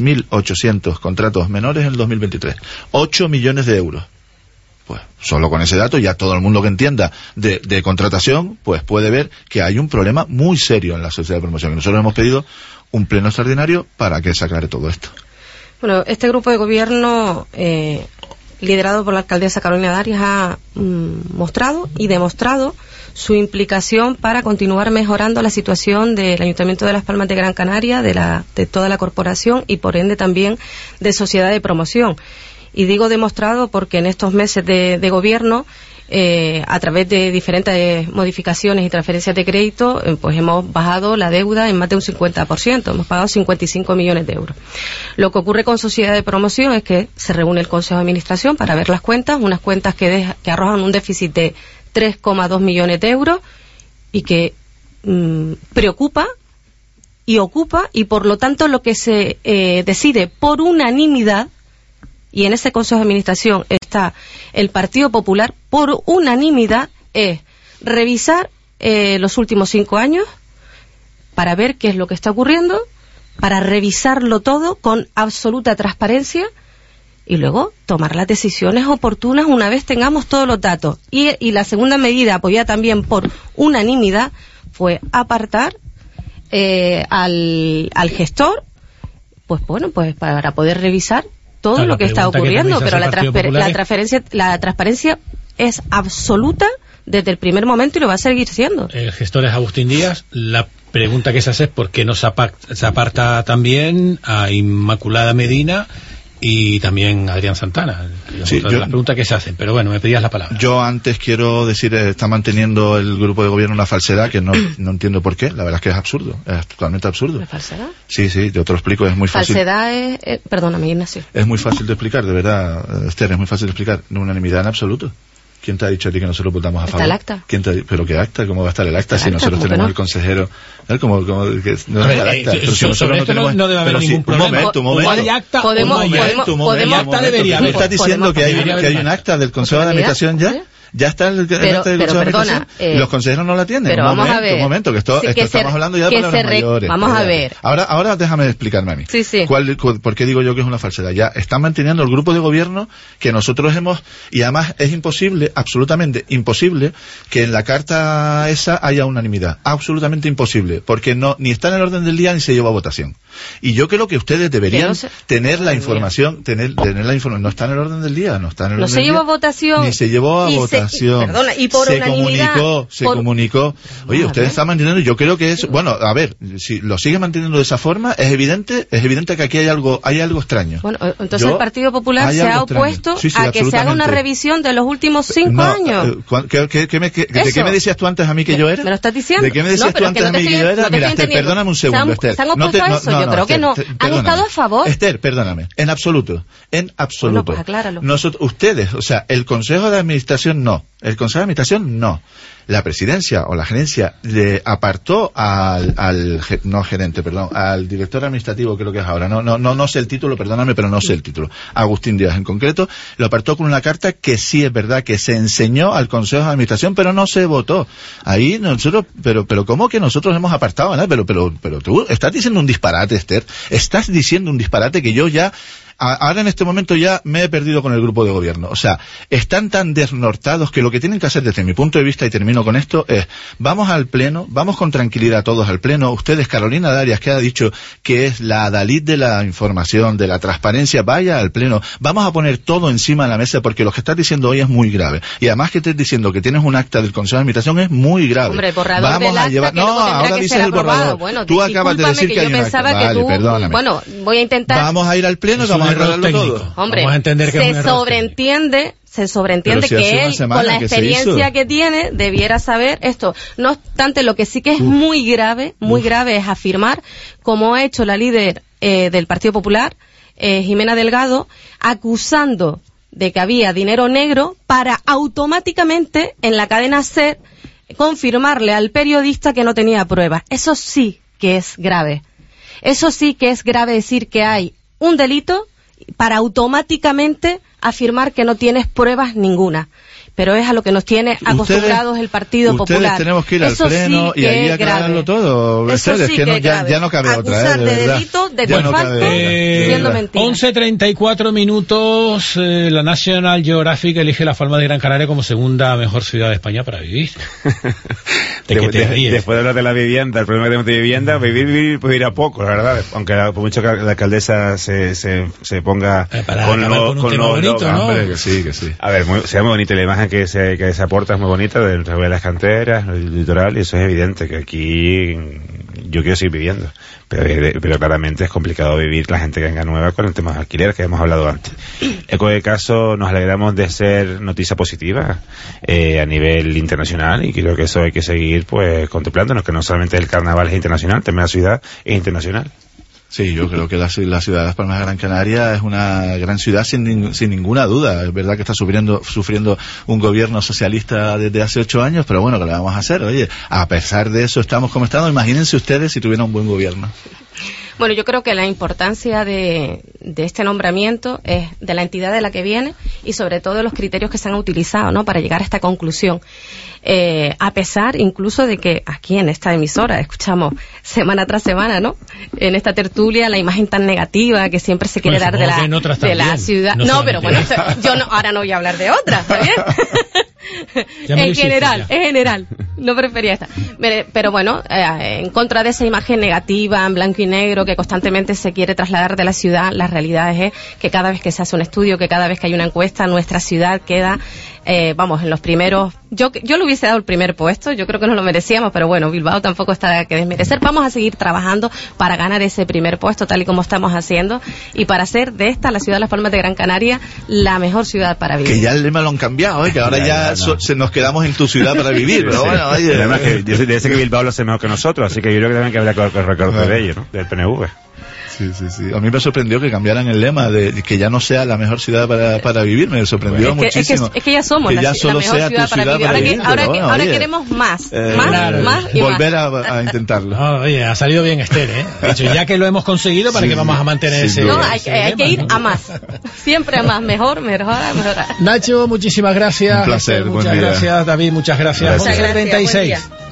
contratos menores en el dos mil veintitrés. ocho millones de euros. Pues solo con ese dato ya todo el mundo que entienda de, de contratación pues puede ver que hay un problema muy serio en la sociedad de promoción. Nosotros hemos pedido un pleno extraordinario para que se aclare todo esto. Bueno, este grupo de gobierno, eh, liderado por la alcaldesa Carolina Darias, ha mm, mostrado y demostrado su implicación para continuar mejorando la situación del Ayuntamiento de Las Palmas de Gran Canaria, de, la, de toda la corporación y por ende también de Sociedad de Promoción. Y digo demostrado porque en estos meses de, de gobierno, eh, a través de diferentes modificaciones y transferencias de crédito, eh, pues hemos bajado la deuda en más de un cincuenta por ciento, hemos pagado cincuenta y cinco millones de euros. Lo que ocurre con Sociedad de Promoción es que se reúne el Consejo de Administración para ver las cuentas, unas cuentas que, deja, que arrojan un déficit de tres coma dos millones de euros y que mmm, preocupa y ocupa, y por lo tanto lo que se eh, decide por unanimidad, y en ese Consejo de Administración está el Partido Popular, por unanimidad es revisar eh, los últimos cinco años para ver qué es lo que está ocurriendo, para revisarlo todo con absoluta transparencia y luego tomar las decisiones oportunas una vez tengamos todos los datos. Y, y la segunda medida, apoyada también por unanimidad, fue apartar eh, al, al gestor, pues bueno, pues para poder revisar todo claro, lo que está ocurriendo, que pero la, transfer la, transferencia, la transparencia es absoluta desde el primer momento y lo va a seguir siendo. El gestor es Agustín Díaz. La pregunta que se hace es por qué no se aparta, se aparta también a Inmaculada Medina y también Adrián Santana. Sí, yo, las preguntas que se hacen, pero bueno, me pedías la palabra. Yo antes quiero decir, eh, está manteniendo el grupo de gobierno una falsedad que no, no entiendo por qué, la verdad es que es absurdo, es totalmente absurdo. ¿Una falsedad? Sí, sí, yo te lo explico, es muy fácil. Falsedad es, eh, perdóname Ignacio. Es muy fácil de explicar, de verdad, Esther, es muy fácil de explicar, no unanimidad en absoluto. ¿Quién te ha dicho a ti que nosotros votamos a favor? ¿Está el acta? ¿Quién te ha, ¿Pero qué acta? ¿Cómo va a estar el acta si acta? nosotros tenemos no? el consejero? ¿Cómo, cómo, que no ver, está el acta? Eh, pero si nosotros no tenemos... No debe haber pero ningún si, problema. Un momento, un momento. ¿Hay acta? Podemos, un momento, podemos, un momento, podemos, acta debería haber. ¿Me estás diciendo que hay, que hay un acta del Consejo de Administración ya? ¿Ya está el, el pero, acta del pero Consejo perdona, de Administración? Eh, Los consejeros no la tienen. Pero un vamos momento, a ver. Un momento, que esto, sí, esto que estamos se, hablando ya de palabras re... mayores. Vamos a ver. Ahora, ahora déjame explicarme a mí. Sí, sí. ¿Cuál, cu, ¿Por qué digo yo que es una falsedad? Ya están manteniendo el grupo de gobierno que nosotros hemos... Y además es imposible, absolutamente imposible, que en la carta esa haya unanimidad. Absolutamente imposible. Porque no ni está en el orden del día ni se lleva a votación. Y yo creo que ustedes deberían no se... tener la información, tener, tener la información. No está en el orden del día, no está en el no orden se del llevó día. a votación. Ni se llevó a y votación. Se, y, perdona, y por se unanimidad. Comunicó, se por... comunicó. Oye, ustedes están manteniendo, yo creo que es, bueno, a ver, si lo siguen manteniendo de esa forma, es evidente, es evidente que aquí hay algo, hay algo extraño. Bueno, entonces yo, el Partido Popular se ha opuesto sí, sí, a que se haga una revisión de los últimos cinco no, años. ¿qué, qué, qué me, qué, ¿De qué me decías tú antes a mí que yo era? ¿Me lo estás diciendo? ¿De qué me decías no, tú antes no a mí que yo era? No Mira, Esther, perdóname un segundo, Esther. ¿Se han opuesto a eso? Yo creo que no. Han estado a favor. Esther, perdóname. En absoluto. En absoluto. Bueno, pues acláralo. Nosotros, ustedes, o sea, el Consejo de Administración no. El Consejo de Administración no. La presidencia o la gerencia le apartó al, al no gerente, perdón, al director administrativo, creo que es ahora, no, no, no, no sé el título, perdóname, pero no sé el título, Agustín Díaz en concreto, lo apartó con una carta que sí es verdad que se enseñó al Consejo de Administración, pero no se votó. Ahí nosotros, pero, pero ¿cómo que nosotros hemos apartado, ¿no? Pero, pero, pero tú estás diciendo un disparate, Esther, estás diciendo un disparate que yo ya ahora en este momento ya me he perdido con el grupo de gobierno. O sea, están tan desnortados que lo que tienen que hacer desde mi punto de vista, y termino con esto, es vamos al pleno, vamos con tranquilidad todos al pleno. Ustedes, Carolina Darias, que ha dicho que es la adalid de la información, de la transparencia, vaya al pleno. Vamos a poner todo encima de la mesa porque lo que estás diciendo hoy es muy grave. Y además que estés diciendo que tienes un acta del Consejo de Administración es muy grave. Hombre, el borrador vamos del a acta llevar... que No, ahora dices el borrador. Bueno, tú acabas de decir que, que hay un acta. Vale, tú... perdóname. Bueno, voy a intentar... Vamos a ir al pleno y vamos a arreglarlo todo. Hombre, vamos a entender que se es un sobreentiende, se sobreentiende si que él, con la que experiencia que tiene, debiera saber esto. No obstante, lo que sí que es Uf. muy grave, muy Uf. grave es afirmar, como ha hecho la líder eh, del Partido Popular, eh, Jimena Delgado, acusando de que había dinero negro para automáticamente en la cadena SER confirmarle al periodista que no tenía pruebas. Eso sí que es grave. Eso sí que es grave decir que hay un delito para automáticamente afirmar que no tienes pruebas ninguna. pero es a lo que nos tiene acostumbrados el Partido ustedes Popular. Tenemos que ir Eso al pleno sí y ahí es aclararlo todo. Eso ustedes, sí que que no, es ya, grave. ya no cabe otra. Acusar ¿eh? de de verdad. delito, de Ya no desfalco, cabe- siendo mentira. once treinta y cuatro minutos, eh, la National Geographic elige la Palma de Gran Canaria como segunda mejor ciudad de España para vivir. ¿De qué te de, ríes? después de hablar de la vivienda, el problema que tenemos de vivienda, vivir, vivir, pues ir a poco, la verdad. Aunque la- por mucho que la alcaldesa se, se, se ponga Eh, para con, acabar lo- con un con tema los bonito, logans, ¿no? hombre, Que sí, que sí. A ver, muy, sea muy bonita la imagen que se, que se aporta, es muy bonita, del de las canteras, el litoral, y eso es evidente, que aquí yo quiero seguir viviendo. Pero, pero claramente es complicado vivir la gente que venga nueva con el tema de alquiler que hemos hablado antes. En cualquier caso, nos alegramos de ser noticia positiva eh, a nivel internacional, y creo que eso hay que seguir pues contemplándonos, que no solamente el carnaval es internacional, también la ciudad es internacional. Sí, yo creo que la, la ciudad de Las Palmas de Gran Canaria es una gran ciudad sin, nin- sin ninguna duda. Es verdad que está sufriendo, sufriendo un gobierno socialista desde hace ocho años, pero bueno, ¿qué le vamos a hacer? Oye, a pesar de eso estamos como estamos. Imagínense ustedes si tuvieran un buen gobierno. Bueno, yo creo que la importancia de, de este nombramiento es de la entidad de la que viene y sobre todo de los criterios que se han utilizado, ¿no?, para llegar a esta conclusión. Eh, a pesar incluso de que aquí en esta emisora escuchamos semana tras semana, ¿no?, en esta tertulia, la imagen tan negativa que siempre se quiere Bueno, dar de supongo que en la, otras de la también, ciudad. no No, pero bueno, solamente- esto- yo no, ahora no voy a hablar de otras, ¿está bien? Ya me lo En hiciste, general, ya. en general. No prefería esta. Pero, pero bueno, eh, en contra de esa imagen negativa, en blanco y negro, que constantemente se quiere trasladar de la ciudad, la realidad es que cada vez que se hace un estudio, que cada vez que hay una encuesta, nuestra ciudad queda, eh, vamos, en los primeros. Yo, yo le hubiese dado el primer puesto, yo creo que no lo merecíamos, pero bueno, Bilbao tampoco está que desmerecer. Vamos a seguir trabajando para ganar ese primer puesto, tal y como estamos haciendo, y para hacer de esta, la ciudad de Las Palmas de Gran Canaria, la mejor ciudad para vivir. Que ya el lema lo han cambiado, ¿eh? Que ahora Ya, ya, ya, no. so- se nos quedamos en tu ciudad para vivir. Pero Sí. bueno, oye. Además que yo sé, debe ser que Bilbao lo hace mejor que nosotros, así que yo creo que también que habría que que reconocer de ello, ¿no? Del P N V. Sí, sí, sí. A mí me sorprendió que cambiaran el lema de que ya no sea la mejor ciudad para, para vivir. Me sorprendió Es que, es, que, muchísimo. es que ya somos Que la, ya la solo mejor sea tu ciudad para ciudad vivir. para Ahora, que- vivir, ahora, pero que- bueno, ahora oye. queremos más, Eh, más, claro, más y volver más. a, a intentarlo. No, oye, ha salido bien Esther, ¿eh? De hecho, ya que lo hemos conseguido, ¿para Sí, qué vamos a mantener sin ese, duda. No, hay, ese que- hay lema, que ir ¿no? a más. Siempre a más. Mejor, mejor, mejor. Nacho, muchísimas gracias. Un placer, Esther, buen muchas día. gracias. David, muchas gracias. Gracias. Muchas gracias, treinta y seis. buen día.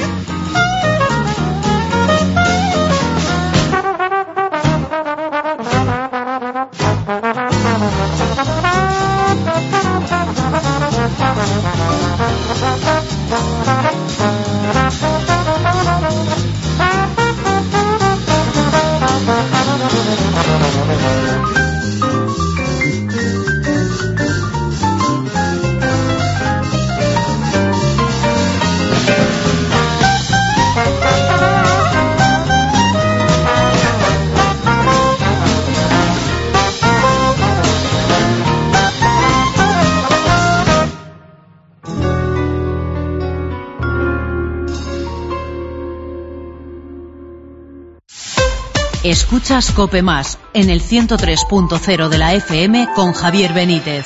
Escuchas Cope Más en el ciento tres punto cero de la F M con Javier Benítez.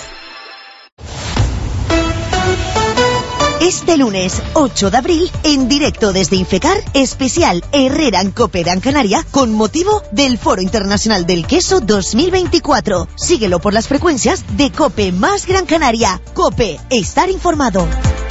Este lunes ocho de abril, en directo desde Infecar, especial Herrera en Cope Gran Canaria, con motivo del Foro Internacional del Queso dos mil veinticuatro. Síguelo por las frecuencias de Cope Más Gran Canaria. Cope, estar informado.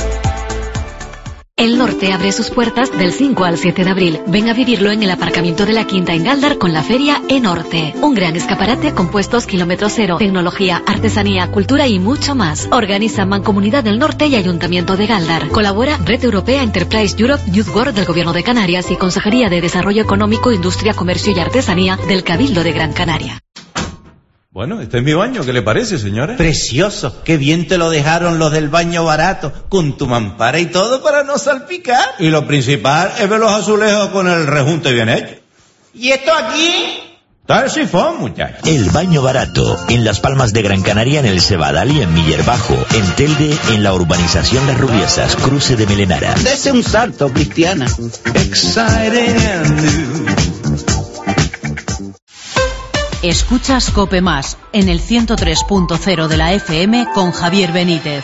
El Norte abre sus puertas del cinco al siete de abril. Ven a vivirlo en el aparcamiento de la Quinta en Galdar con la feria E-Norte. Un gran escaparate con puestos kilómetro cero, tecnología, artesanía, cultura y mucho más. Organiza Mancomunidad del Norte y Ayuntamiento de Galdar. Colabora Red Europea Enterprise Europe, Youth World del Gobierno de Canarias y Consejería de Desarrollo Económico, Industria, Comercio y Artesanía del Cabildo de Gran Canaria. Bueno, este es mi baño, ¿qué le parece, señora? Precioso, qué bien te lo dejaron los del baño barato, con tu mampara y todo para no salpicar. Y lo principal es ver los azulejos con el rejunte bien hecho. ¿Y esto aquí? Está el sifón, muchacho. El baño barato, en Las Palmas de Gran Canaria, en el Cebadal y en Miller Bajo, en Telde, en la urbanización Las Rubiesas, cruce de Melenara. Dese un salto, Cristiana. Exciting and new. Escuchas Cope Más en el ciento tres punto cero de la F M con Javier Benítez.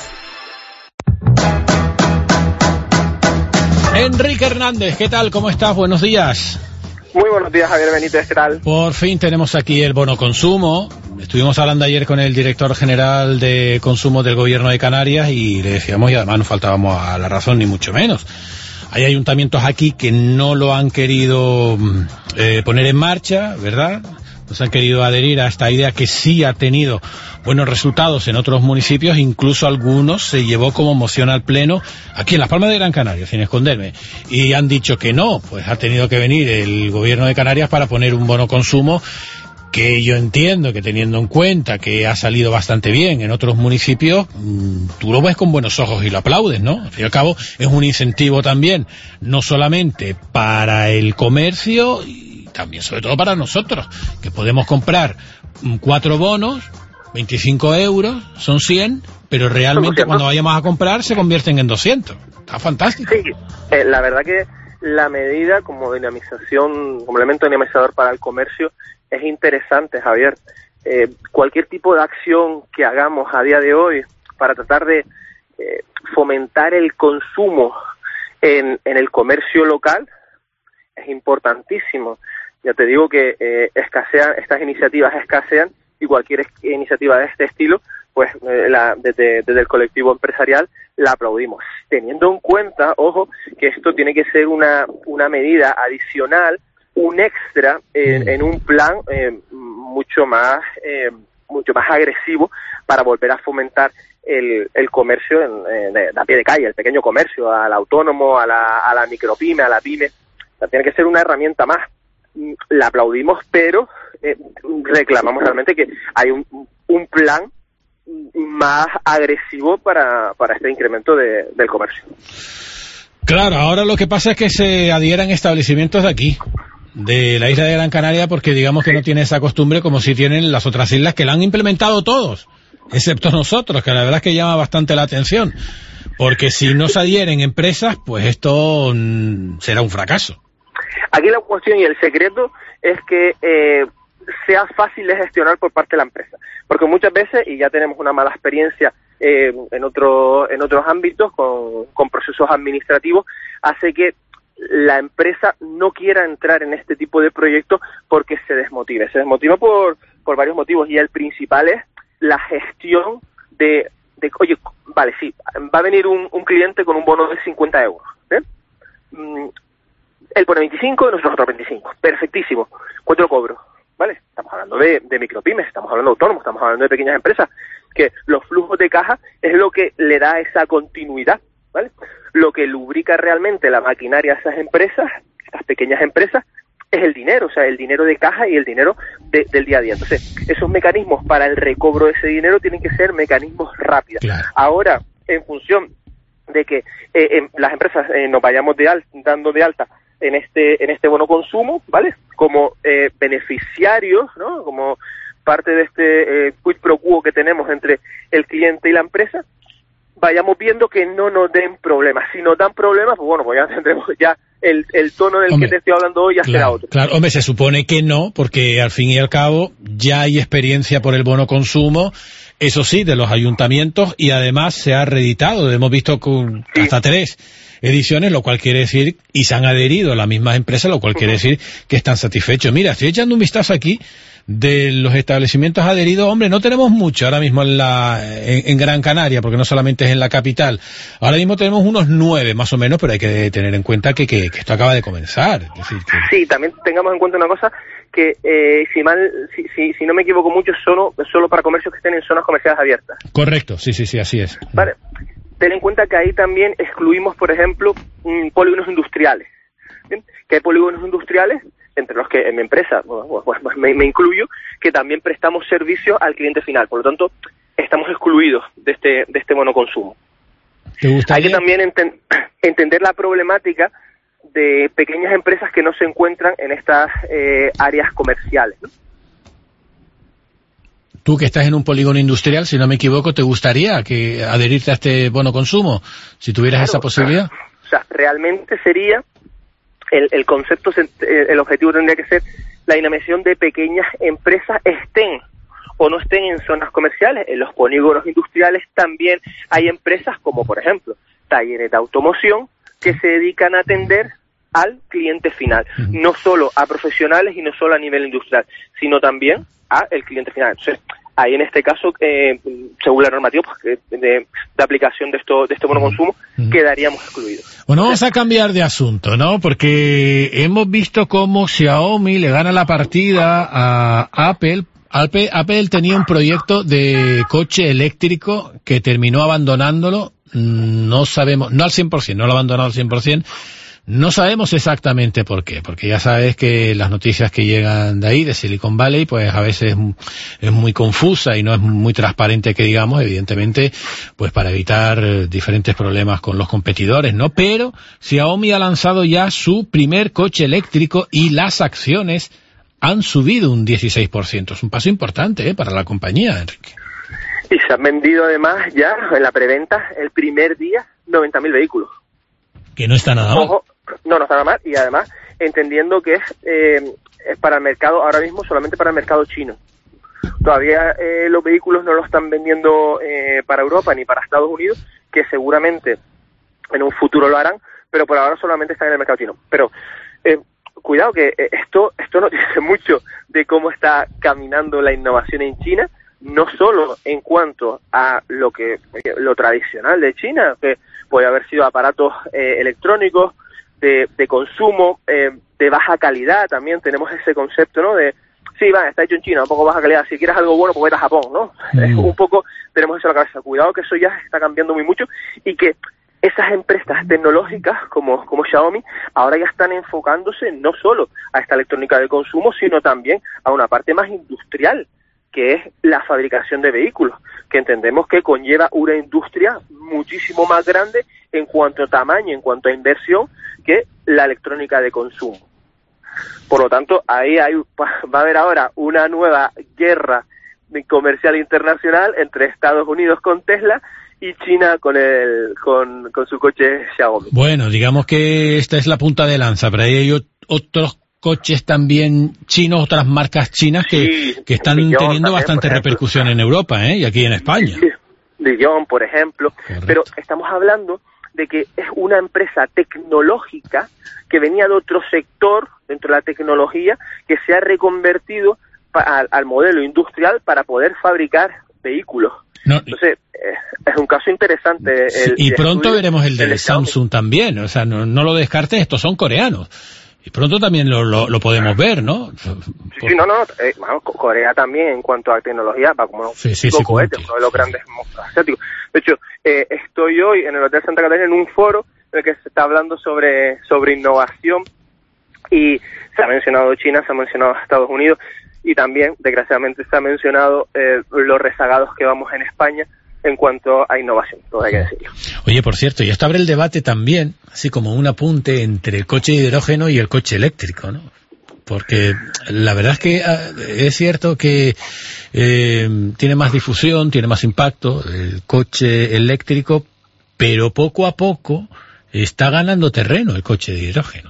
Enrique Hernández, ¿qué tal? ¿Cómo estás? Buenos días. Muy buenos días, Javier Benítez, ¿qué tal? Por fin tenemos aquí el bono consumo, estuvimos hablando ayer con el director general de consumo del gobierno de Canarias y le decíamos, y además no faltábamos a la razón ni mucho menos. Hay ayuntamientos aquí que no lo han querido eh, poner en marcha, ¿verdad? No se han querido adherir a esta idea que sí ha tenido buenos resultados en otros municipios, incluso algunos se llevó como moción al Pleno aquí en Las Palmas de Gran Canaria, sin esconderme, y han dicho que no, pues ha tenido que venir el gobierno de Canarias para poner un bono consumo que yo entiendo que teniendo en cuenta que ha salido bastante bien en otros municipios, tú lo ves con buenos ojos y lo aplaudes, ¿no? Al fin y al cabo es un incentivo también, no solamente para el comercio, y también sobre todo para nosotros, que podemos comprar cuatro bonos, veinticinco euros, son cien, pero realmente cuando vayamos a comprar se convierten en doscientos. Está fantástico. Sí, eh, la verdad que la medida como dinamización, como elemento dinamizador para el comercio es interesante, Javier. Eh, cualquier tipo de acción que hagamos a día de hoy para tratar de eh, fomentar el consumo en, en el comercio local es importantísimo. Ya te digo que eh, escasean, estas iniciativas escasean y cualquier es, iniciativa de este estilo, pues eh, la, desde, desde el colectivo empresarial la aplaudimos. Teniendo en cuenta, ojo, que esto tiene que ser una, una medida adicional, un extra en, en un plan eh, mucho más eh, mucho más agresivo para volver a fomentar el, el comercio en, en, a pie de calle, el pequeño comercio, al autónomo, a la, a la micropyme, a la pyme. O sea, tiene que ser una herramienta más. La aplaudimos, pero eh, reclamamos realmente que hay un, un plan más agresivo para, para este incremento de, del comercio. Claro, ahora lo que pasa es que se adhieran establecimientos de aquí, de la isla de Gran Canaria, porque digamos que no tiene esa costumbre como si tienen las otras islas, que la han implementado todos, excepto nosotros, que la verdad es que llama bastante la atención, porque si no se adhieren empresas, pues esto mm, será un fracaso. Aquí la cuestión y el secreto es que eh, sea fácil de gestionar por parte de la empresa, porque muchas veces, y ya tenemos una mala experiencia eh, en otro, en otros ámbitos con, con procesos administrativos, hace que la empresa no quiera entrar en este tipo de proyectos porque se desmotive. Se desmotiva por, por varios motivos, y el principal es la gestión de, de oye, vale, sí, va a venir un, un cliente con un bono de cincuenta euros, ¿eh? Mm, él pone veinticinco y nosotros otros veinticinco. Perfectísimo. ¿Cuánto lo cobro? ¿Vale? Estamos hablando de, de micropymes, estamos hablando de autónomos, estamos hablando de pequeñas empresas, que los flujos de caja es lo que le da esa continuidad, ¿vale? Lo que lubrica realmente la maquinaria a esas empresas, estas pequeñas empresas, es el dinero, o sea, el dinero de caja y el dinero de, del día a día. Entonces, esos mecanismos para el recobro de ese dinero tienen que ser mecanismos rápidos. Claro. Ahora, en función de que eh, en las empresas eh, nos vayamos de al, dando de alta en este en este bono consumo, ¿vale? Como eh, beneficiarios, ¿no? Como parte de este eh, quid pro quo que tenemos entre el cliente y la empresa, vayamos viendo que no nos den problemas. Si nos dan problemas, pues bueno, pues ya tendremos ya el, el tono del hombre, que te estoy hablando hoy ya claro, será otro. Claro, hombre, se supone que no, porque al fin y al cabo ya hay experiencia por el bono consumo, eso sí, de los ayuntamientos, y además se ha reeditado, hemos visto con sí. hasta tres ediciones, lo cual quiere decir, y se han adherido a las mismas empresas, lo cual uh-huh. quiere decir que están satisfechos. Mira, estoy echando un vistazo aquí de los establecimientos adheridos. Hombre, no tenemos mucho ahora mismo en la en, en Gran Canaria, porque no solamente es en la capital. Ahora mismo tenemos unos nueve más o menos, pero hay que tener en cuenta que, que, que esto acaba de comenzar. Es decir, que... Sí, también tengamos en cuenta una cosa, que eh, si mal si, si, si no me equivoco mucho, solo, solo para comercios que estén en zonas comerciales abiertas. Correcto, sí, sí, sí, así es. Vale. Ten en cuenta que ahí también excluimos, por ejemplo, mmm, polígonos industriales. ¿Bien? Que hay polígonos industriales, entre los que en mi empresa, bueno, pues me, me incluyo, que también prestamos servicios al cliente final. Por lo tanto, estamos excluidos de este de este monoconsumo. Hay que también enten, entender la problemática de pequeñas empresas que no se encuentran en estas eh, áreas comerciales, ¿no? Tú que estás en un polígono industrial, si no me equivoco, ¿te gustaría que adherirte a este bono consumo, si tuvieras claro, esa posibilidad? O sea, realmente sería, el, el concepto, el objetivo tendría que ser la dinamización de pequeñas empresas, estén o no estén en zonas comerciales. En los polígonos industriales también hay empresas como, por ejemplo, talleres de automoción que se dedican a atender al cliente final, uh-huh. no solo a profesionales y no solo a nivel industrial, sino también a el cliente final. Entonces, ahí en este caso, eh, según la normativa pues, de, de, de aplicación de esto de este bono consumo, uh-huh. quedaríamos excluidos. Bueno, vamos a cambiar de asunto, ¿no? Porque hemos visto cómo Xiaomi le gana la partida a Apple. Apple, Apple tenía un proyecto de coche eléctrico que terminó abandonándolo. No sabemos, no al cien por ciento, no lo ha abandonado al cien por ciento. No sabemos exactamente por qué, porque ya sabes que las noticias que llegan de ahí, de Silicon Valley, pues a veces es muy confusa y no es muy transparente que digamos, evidentemente, pues para evitar diferentes problemas con los competidores, ¿no? Pero Xiaomi ha lanzado ya su primer coche eléctrico y las acciones han subido un dieciséis por ciento. Es un paso importante, ¿eh? Para la compañía, Enrique. Y se han vendido además ya en la preventa el primer día noventa mil vehículos. Que no está nada mal. Ojo, no, no está nada mal, y además entendiendo que es, eh, es para el mercado, ahora mismo solamente para el mercado chino. Todavía eh, los vehículos no los están vendiendo eh, para Europa ni para Estados Unidos, que seguramente en un futuro lo harán, pero por ahora solamente están en el mercado chino. Pero eh, cuidado que eh, esto esto nos dice mucho de cómo está caminando la innovación en China, no solo en cuanto a lo que lo tradicional de China, que puede haber sido aparatos eh, electrónicos de, de consumo eh, de baja calidad. También tenemos ese concepto, ¿no? De sí, va, está hecho en China, un poco baja calidad. Si quieres algo bueno, pues vete a Japón, ¿no? Mm. Un poco tenemos eso en la cabeza. Cuidado que eso ya está cambiando muy mucho y que esas empresas tecnológicas como, como Xiaomi ahora ya están enfocándose no solo a esta electrónica de consumo, sino también a una parte más industrial, que es la fabricación de vehículos, que entendemos que conlleva una industria muchísimo más grande en cuanto a tamaño, en cuanto a inversión, que la electrónica de consumo. Por lo tanto, ahí hay, va a haber ahora una nueva guerra comercial internacional entre Estados Unidos con Tesla y China con el con, con su coche Xiaomi. Bueno, digamos que esta es la punta de lanza, pero ahí hay otros coches también chinos, otras marcas chinas que, sí, que están Dijon teniendo también, bastante repercusión en Europa, ¿eh? Y aquí en España. Sí, Dijon, por ejemplo. Correcto. Pero estamos hablando de que es una empresa tecnológica que venía de otro sector dentro de la tecnología que se ha reconvertido pa- al, al modelo industrial para poder fabricar vehículos. No, Entonces, eh, es un caso interesante. Sí, el, y el pronto veremos el de Samsung también, o sea, no, no lo descartes, estos son coreanos. Y pronto también lo, lo, lo podemos ver, ¿no? Sí, sí no, no, eh, bueno, Corea también en cuanto a tecnología va como sí, sí, un sí, cohete, uno de los grandes monstruos asiáticos. De hecho, eh, estoy hoy en el Hotel Santa Catarina en un foro en el que se está hablando sobre sobre innovación y se ha mencionado China, se ha mencionado Estados Unidos y también, desgraciadamente, se ha mencionado eh, los rezagados que vamos en España en cuanto a innovación, todo hay que decirlo. Oye, por cierto, y esto abre el debate también, así como un apunte entre el coche de hidrógeno y el coche eléctrico, ¿no? Porque la verdad es que es cierto que eh, tiene más difusión, tiene más impacto el coche eléctrico, pero poco a poco está ganando terreno el coche de hidrógeno.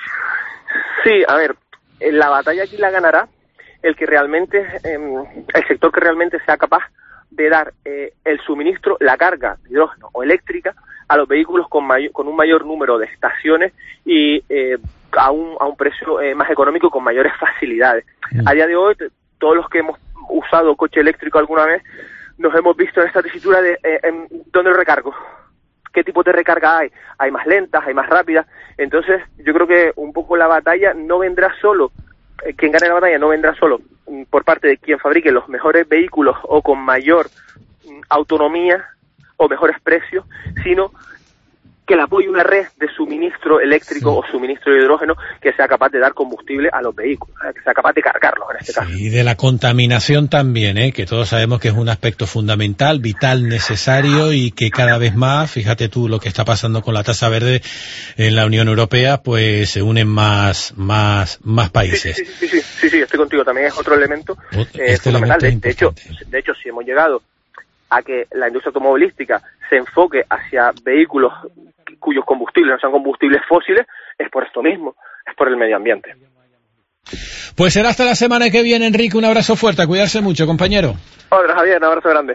Sí, a ver, la batalla aquí la ganará el que realmente, eh, el sector que realmente sea capaz de dar eh, el suministro, la carga de hidrógeno o eléctrica a los vehículos con, mayor, con un mayor número de estaciones y eh, a, un, a un precio eh, más económico y con mayores facilidades. Mm. A día de hoy, t- todos los que hemos usado coche eléctrico alguna vez, nos hemos visto en esta tesitura de eh, en, ¿dónde lo recargo? ¿Qué tipo de recarga hay? Hay más lentas, hay más rápidas. Entonces, yo creo que un poco la batalla no vendrá solo quien gane la batalla no vendrá solo por parte de quien fabrique los mejores vehículos o con mayor autonomía o mejores precios, sino que le apoye una red de suministro eléctrico sí. o suministro de hidrógeno que sea capaz de dar combustible a los vehículos, que sea capaz de cargarlos en este sí, caso. Y de la contaminación también, ¿eh? Que todos sabemos que es un aspecto fundamental, vital, necesario y que cada vez más, fíjate tú lo que está pasando con la tasa verde en la Unión Europea, pues se unen más más más países. Sí, sí, sí, sí, sí, sí estoy contigo, también es otro elemento eh, este fundamental. Elemento de, de hecho, de hecho, si hemos llegado a que la industria automovilística se enfoque hacia vehículos cuyos combustibles no sean combustibles fósiles, es por esto mismo, es por el medio ambiente. Pues será hasta la semana que viene, Enrique, un abrazo fuerte, a cuidarse mucho, compañero. Hola, Javier, un abrazo grande.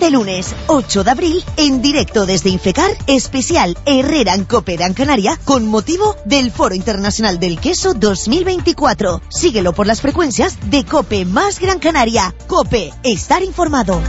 Este lunes ocho de abril, en directo desde Infecar, especial Herrera en COPE Gran Canaria, con motivo del Foro Internacional del Queso dos mil veinticuatro. Síguelo por las frecuencias de COPE más Gran Canaria. COPE, estar informado.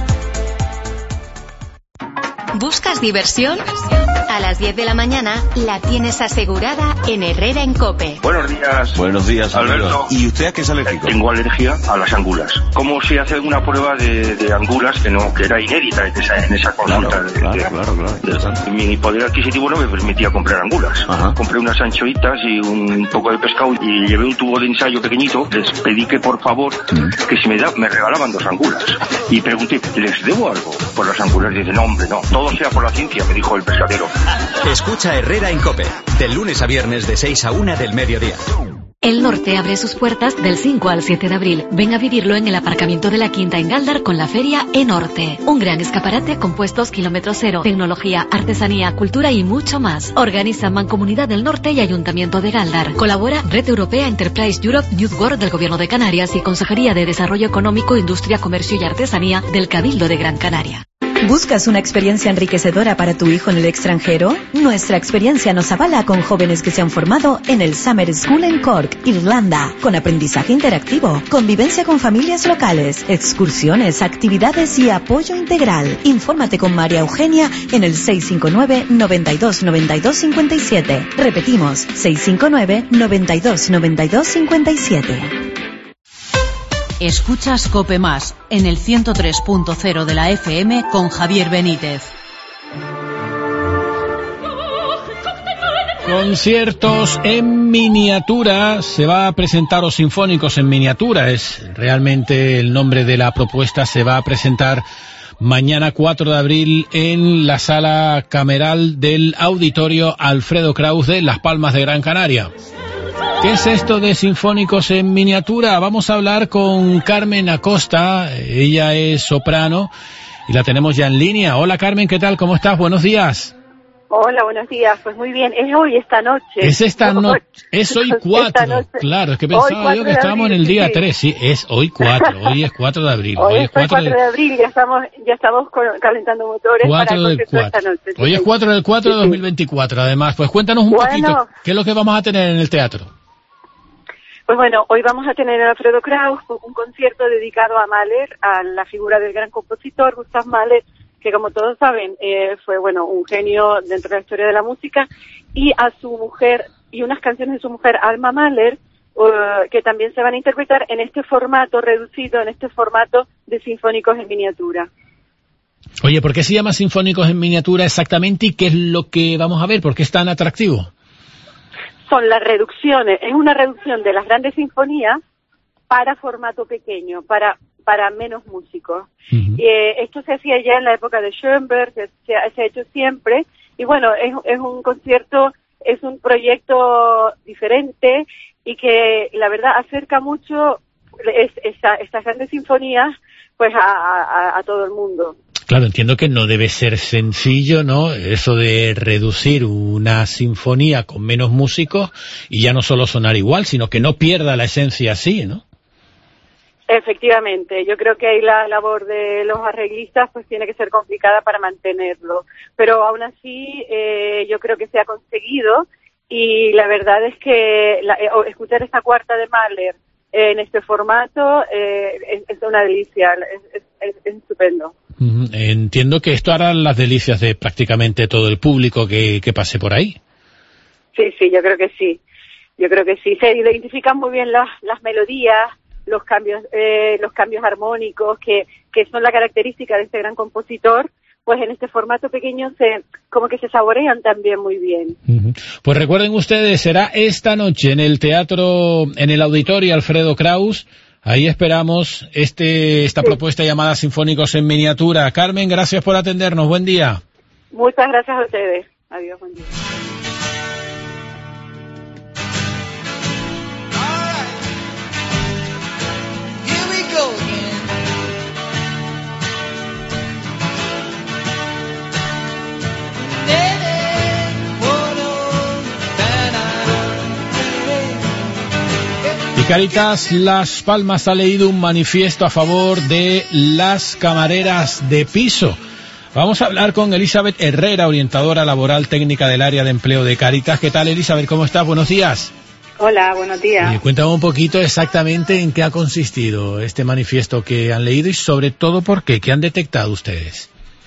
¿Buscas diversión? A las diez de la mañana la tienes asegurada en Herrera en COPE. Buenos días. Buenos días, Alberto. ¿Y usted a qué es alérgico? Tengo alergia a las angulas. ¿Cómo se hace una prueba de, de angulas que no que era inédita en esa, en esa consulta? Claro, de, claro, de, claro, claro. de, mi poder adquisitivo no me permitía comprar angulas. Ajá. Compré unas anchoitas y un poco de pescado y llevé un tubo de ensayo pequeñito. Les pedí que por favor mm. que si me, da, me regalaban dos angulas. Y pregunté, ¿les debo algo por las angulas? Y dice, no hombre, no, todo sea por la ciencia, me dijo el pescadero. Escucha Herrera en COPE, del lunes a viernes de seis a una del mediodía. El Norte abre sus puertas del cinco al siete de abril. Ven a vivirlo en el aparcamiento de la Quinta en Galdar con la feria Enorte. Un gran escaparate con puestos kilómetro cero, tecnología, artesanía, cultura y mucho más. Organiza Mancomunidad del Norte y Ayuntamiento de Galdar. Colabora Red Europea Enterprise Europe Youth World del Gobierno de Canarias y Consejería de Desarrollo Económico, Industria, Comercio y Artesanía del Cabildo de Gran Canaria. ¿Buscas una experiencia enriquecedora para tu hijo en el extranjero? Nuestra experiencia nos avala con jóvenes que se han formado en el Summer School en Cork, Irlanda, con aprendizaje interactivo, convivencia con familias locales, excursiones, actividades y apoyo integral. Infórmate con María Eugenia en el seis cinco nueve, noventa y dos, noventa y dos, cincuenta y siete. Repetimos, seis cinco nueve, noventa y dos, noventa y dos, cincuenta y siete. Escuchas COPE Más en el ciento tres punto cero de la F M con Javier Benítez. Conciertos en miniatura, se va a presentar, o sinfónicos en miniatura, es realmente el nombre de la propuesta. Se va a presentar mañana cuatro de abril en la sala cameral del Auditorio Alfredo Kraus de Las Palmas de Gran Canaria. ¿Qué es esto de sinfónicos en miniatura? Vamos a hablar con Carmen Acosta, ella es soprano y la tenemos ya en línea. Hola Carmen, ¿qué tal? ¿Cómo estás? Buenos días. Hola, buenos días. Pues muy bien, es hoy, esta noche. Es esta noche, es hoy cuatro, claro, es que pensaba yo que estábamos en el día sí. tres, sí, es hoy cuatro, hoy es cuatro de abril. Hoy, hoy es cuatro de abril, ya estamos ya estamos calentando motores para el concierto de esta noche. Hoy sí. Es cuatro del cuatro de dos mil veinticuatro, además, pues cuéntanos un bueno, poquito, ¿qué es lo que vamos a tener en el teatro? Pues bueno, hoy vamos a tener en Alfredo Kraus un concierto dedicado a Mahler, a la figura del gran compositor Gustav Mahler, que como todos saben eh, fue bueno un genio dentro de la historia de la música, y a su mujer y unas canciones de su mujer Alma Mahler uh, que también se van a interpretar en este formato reducido, en este formato de sinfónicos en miniatura. Oye, ¿por qué se llama sinfónicos en miniatura exactamente y qué es lo que vamos a ver? ¿Por qué es tan atractivo? Son las reducciones, es una reducción de las grandes sinfonías para formato pequeño, para para menos músicos. Uh-huh. Eh, esto se hacía ya en la época de Schoenberg, se, se, ha, se ha hecho siempre, y bueno, es, es un concierto, es un proyecto diferente y que la verdad acerca mucho es, esa, estas grandes sinfonías pues a, a, a todo el mundo. Claro, entiendo que no debe ser sencillo, ¿no? Eso de reducir una sinfonía con menos músicos y ya no solo sonar igual, sino que no pierda la esencia así, ¿no? Efectivamente, yo creo que ahí la labor de los arreglistas pues tiene que ser complicada para mantenerlo, pero aún así eh, yo creo que se ha conseguido, y la verdad es que la, eh, escuchar esta cuarta de Mahler eh, en este formato eh, es, es una delicia, es, es, es, es estupendo. Uh-huh. Entiendo que esto hará las delicias de prácticamente todo el público que, que pase por ahí. Sí, sí, yo creo que sí, yo creo que sí, se identifican muy bien las, las melodías, los cambios eh, los cambios armónicos que, que son la característica de este gran compositor, pues en este formato pequeño se como que se saborean también muy bien. Uh-huh. Pues recuerden ustedes, será esta noche en el teatro, en el Auditorio Alfredo Kraus. Ahí esperamos este esta sí. propuesta llamada Sinfónicos en Miniatura. Carmen, gracias por atendernos, buen día. Muchas gracias a ustedes, adiós, buen día. Y Cáritas Las Palmas ha leído un manifiesto a favor de las camareras de piso. Vamos a hablar con Elizabeth Herrera, orientadora laboral técnica del área de empleo de Cáritas. ¿Qué tal, Elizabeth? ¿Cómo estás? Buenos días. Hola, buenos días. Eh, cuéntame un poquito exactamente en qué ha consistido este manifiesto que han leído y sobre todo por qué, qué han detectado ustedes.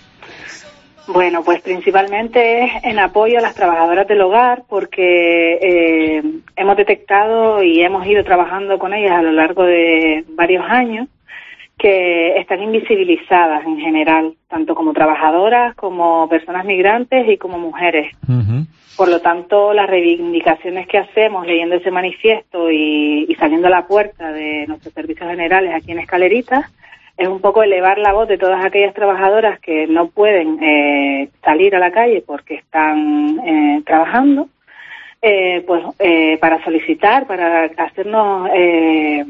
Bueno, pues principalmente es en apoyo a las trabajadoras del hogar porque eh, hemos detectado y hemos ido trabajando con ellas a lo largo de varios años que están invisibilizadas en general, tanto como trabajadoras, como personas migrantes y como mujeres. Uh-huh. Por lo tanto, las reivindicaciones que hacemos leyendo ese manifiesto y, y saliendo a la puerta de nuestros servicios generales aquí en Escaleritas es un poco elevar la voz de todas aquellas trabajadoras que no pueden eh, salir a la calle porque están eh, trabajando, eh, pues eh, para solicitar, para hacernos eh,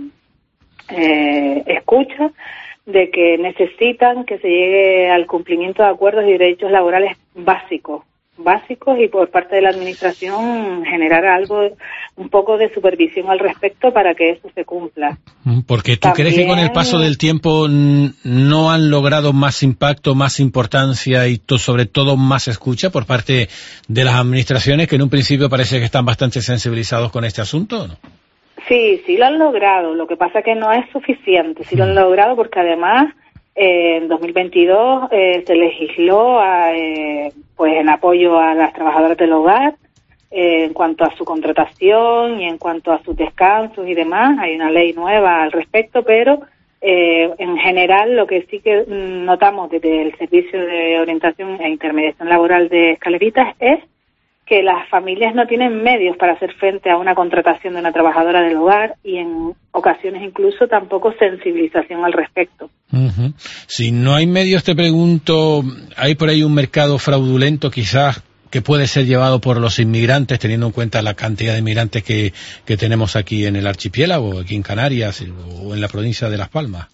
eh, escucha de que necesitan que se llegue al cumplimiento de acuerdos y derechos laborales básicos, básicos y por parte de la administración generar algo, un poco de supervisión al respecto para que eso se cumpla. Porque tú También... crees que con el paso del tiempo no han logrado más impacto, más importancia y to- sobre todo más escucha por parte de las administraciones que en un principio parece que están bastante sensibilizados con este asunto, ¿no? Sí, sí lo han logrado, lo que pasa que no es suficiente, sí lo han logrado porque además eh, en dos mil veintidós eh, se legisló a, eh, pues en apoyo a las trabajadoras del hogar eh, en cuanto a su contratación y en cuanto a sus descansos y demás, hay una ley nueva al respecto, pero eh, en general lo que sí que notamos desde el Servicio de Orientación e Intermediación Laboral de Escaleritas es que las familias no tienen medios para hacer frente a una contratación de una trabajadora del hogar y en ocasiones incluso tampoco sensibilización al respecto. Uh-huh. Si no hay medios, te pregunto, ¿hay por ahí un mercado fraudulento quizás que puede ser llevado por los inmigrantes, teniendo en cuenta la cantidad de inmigrantes que, que tenemos aquí en el archipiélago, aquí en Canarias o en la provincia de Las Palmas?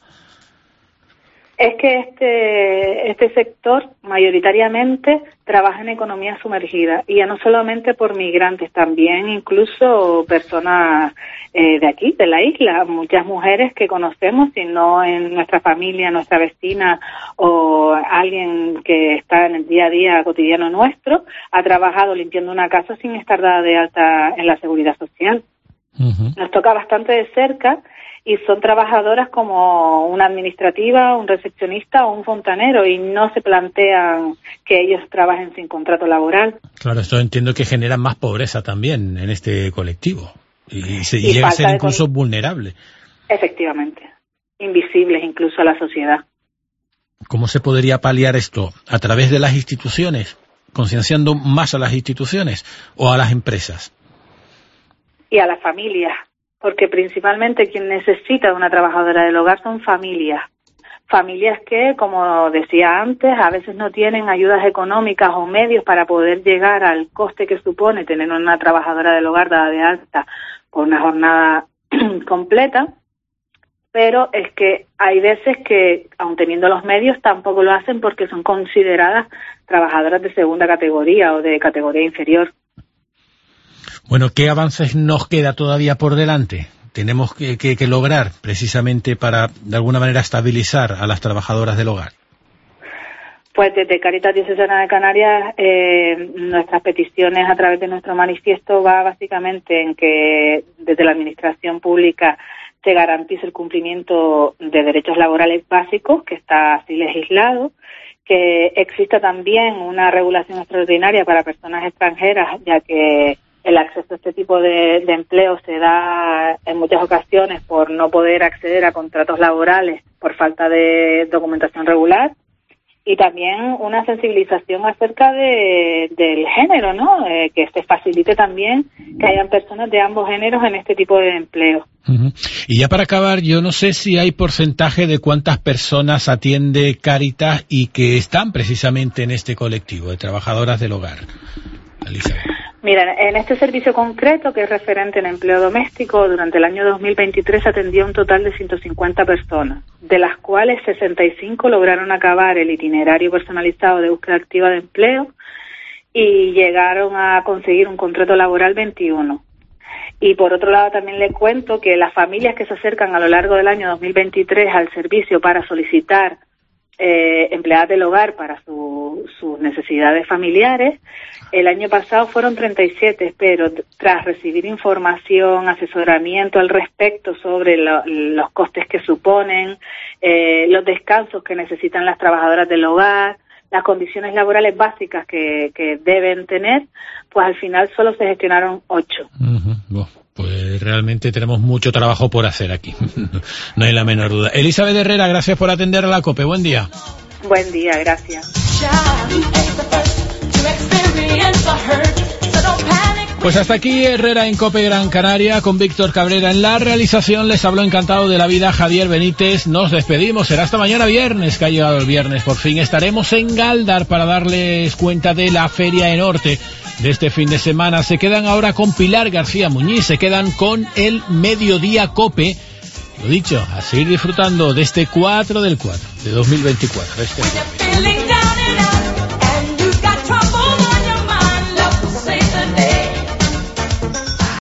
Es que este este sector mayoritariamente trabaja en economía sumergida y ya no solamente por migrantes, también incluso personas eh, de aquí, de la isla, muchas mujeres que conocemos, si no en nuestra familia, nuestra vecina o alguien que está en el día a día cotidiano nuestro, ha trabajado limpiando una casa sin estar dada de alta en la seguridad social. Uh-huh. Nos toca bastante de cerca. Y son trabajadoras como una administrativa, un recepcionista o un fontanero y no se plantean que ellos trabajen sin contrato laboral. Claro, esto entiendo que genera más pobreza también en este colectivo y, se, y, y llega a ser incluso con... vulnerable. Efectivamente, invisibles incluso a la sociedad. ¿Cómo se podría paliar esto? ¿A través de las instituciones? ¿Concienciando más a las instituciones o a las empresas? Y a las familias. Porque principalmente quien necesita una trabajadora del hogar son familias. Familias que, como decía antes, a veces no tienen ayudas económicas o medios para poder llegar al coste que supone tener una trabajadora del hogar dada de alta por una jornada completa. Pero es que hay veces que, aun teniendo los medios, tampoco lo hacen porque son consideradas trabajadoras de segunda categoría o de categoría inferior. Bueno, ¿qué avances nos queda todavía por delante? Tenemos que, que, que lograr precisamente para, de alguna manera, estabilizar a las trabajadoras del hogar. Pues desde Cáritas Diocesana de Canarias, eh, nuestras peticiones a través de nuestro manifiesto va básicamente en que desde la Administración Pública se garantice el cumplimiento de derechos laborales básicos, que está así legislado, que exista también una regulación extraordinaria para personas extranjeras, ya que el acceso a este tipo de, de empleo se da en muchas ocasiones por no poder acceder a contratos laborales por falta de documentación regular y también una sensibilización acerca de, del género, ¿no? Eh, que se facilite también que hayan personas de ambos géneros en este tipo de empleo. Uh-huh. Y ya para acabar, yo no sé si hay porcentaje de cuántas personas atiende Cáritas y que están precisamente en este colectivo de trabajadoras del hogar. Elizabeth. Mira, en este servicio concreto, que es referente en empleo doméstico, durante el año dos mil veintitrés atendía un total de ciento cincuenta personas, de las cuales sesenta y cinco lograron acabar el itinerario personalizado de búsqueda activa de empleo y llegaron a conseguir un contrato laboral veintiuno. Y por otro lado también le cuento que las familias que se acercan a lo largo del año dos mil veintitrés al servicio para solicitar eh, empleadas del hogar para su, sus necesidades familiares, el año pasado fueron treinta y siete, pero tras recibir información, asesoramiento al respecto sobre lo, los costes que suponen, eh, los descansos que necesitan las trabajadoras del hogar, las condiciones laborales básicas que, que deben tener, pues al final solo se gestionaron ocho. Uh-huh. Bueno, pues realmente tenemos mucho trabajo por hacer aquí, no hay la menor duda. Elizabeth Herrera, gracias por atender a la COPE, buen día. Buen día, gracias. Pues hasta aquí Herrera en COPE Gran Canaria con Víctor Cabrera en la realización. Les habló encantado de la vida Javier Benítez. Nos despedimos, será hasta mañana viernes, que ha llegado el viernes. Por fin estaremos en Galdar para darles cuenta de la Feria Enorte de este fin de semana. Se quedan ahora con Pilar García Muñiz, se quedan con el Mediodía COPE. Lo dicho, a seguir disfrutando de este cuatro del cuatro de dos mil veinticuatro. Este